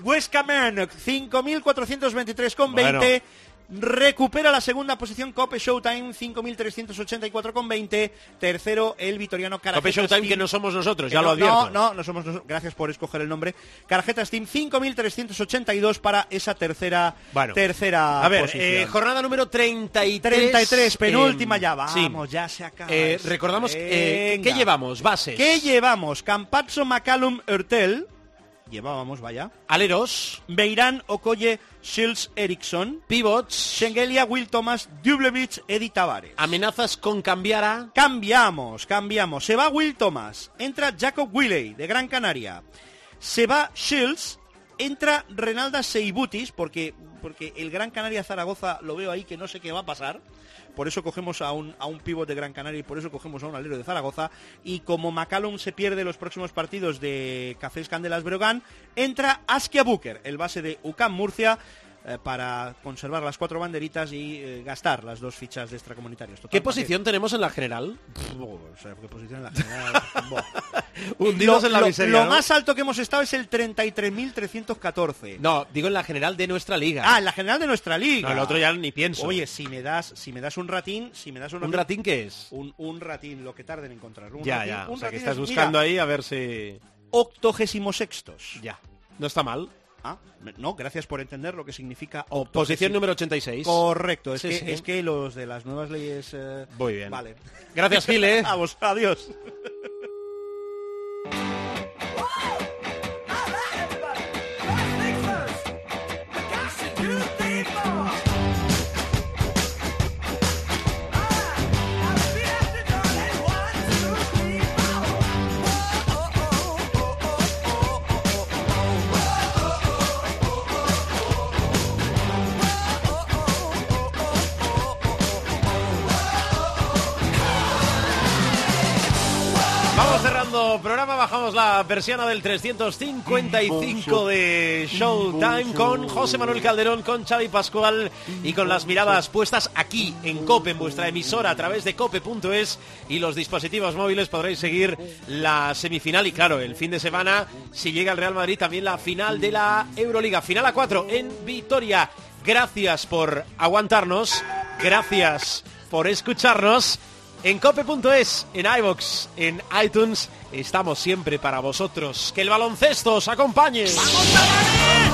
5.423,20. Bueno. Recupera la segunda posición Cope Showtime, 5.384,20. Tercero, el vitoriano Carajeta Cope Showtime, Steam, que no somos nosotros, ya lo advierto. No somos nosotros. Gracias por escoger el nombre. Carajeta Steam, 5.382 para esa tercera posición. Jornada número 33. 33, penúltima ya. Vamos, ya se acaba. Recordamos, ¿qué llevamos? Bases. ¿Qué llevamos? Campazzo, McCallum, Hurtel. llevábamos, vaya. Aleros. Beirán, Okoye, Shields, Eriksson. Pivots. Schengelia, Will Thomas, Dublevic, Edi Tavares. Amenazas con cambiar a... Cambiamos. Se va Will Thomas. Entra Jacob Willey, de Gran Canaria. Se va Shields. Entra Renalda Seibutis, porque el Gran Canaria Zaragoza lo veo ahí que no sé qué va a pasar. Por eso cogemos a un pívot de Gran Canaria y por eso cogemos a un alero de Zaragoza. Y como McCallum se pierde los próximos partidos de Cafés Candelas Breogán, entra Askia Booker, el base de UCAM Murcia, para conservar las 4 banderitas y gastar las 2 fichas de extracomunitarios. ¿Qué posición tenemos en la general? ¿Qué posición en la general? Hundidos en la miseria, lo ¿no? más alto que hemos estado es el 33.314. No, digo en la general de nuestra liga. Ah, en la general de nuestra liga. No, el otro ya ni pienso. Oye, si me das un ratín... ¿Un ratín qué es? Un ratín, lo que tarde en encontrar. Ya. O sea, que estás buscando ahí a ver si... 86º. Ya. No está mal. Ah, no, gracias por entender lo que significa posición número 86. Correcto, Sí. Es que los de las nuevas leyes... Muy bien. Vale. Gracias, Gil, ¿eh? Vamos, adiós. Programa, bajamos la persiana del 355 de Showtime con José Manuel Calderón, con Xavi Pascual y con las miradas puestas aquí en COPE, en vuestra emisora a través de cope.es y los dispositivos móviles. Podréis seguir la semifinal y claro, el fin de semana, si llega el Real Madrid, también la final de la Euroliga, final a 4 en Vitoria. Gracias por aguantarnos, gracias por escucharnos. En cope.es, en iVoox, en iTunes, estamos siempre para vosotros. Que el baloncesto os acompañe. ¡Vamos,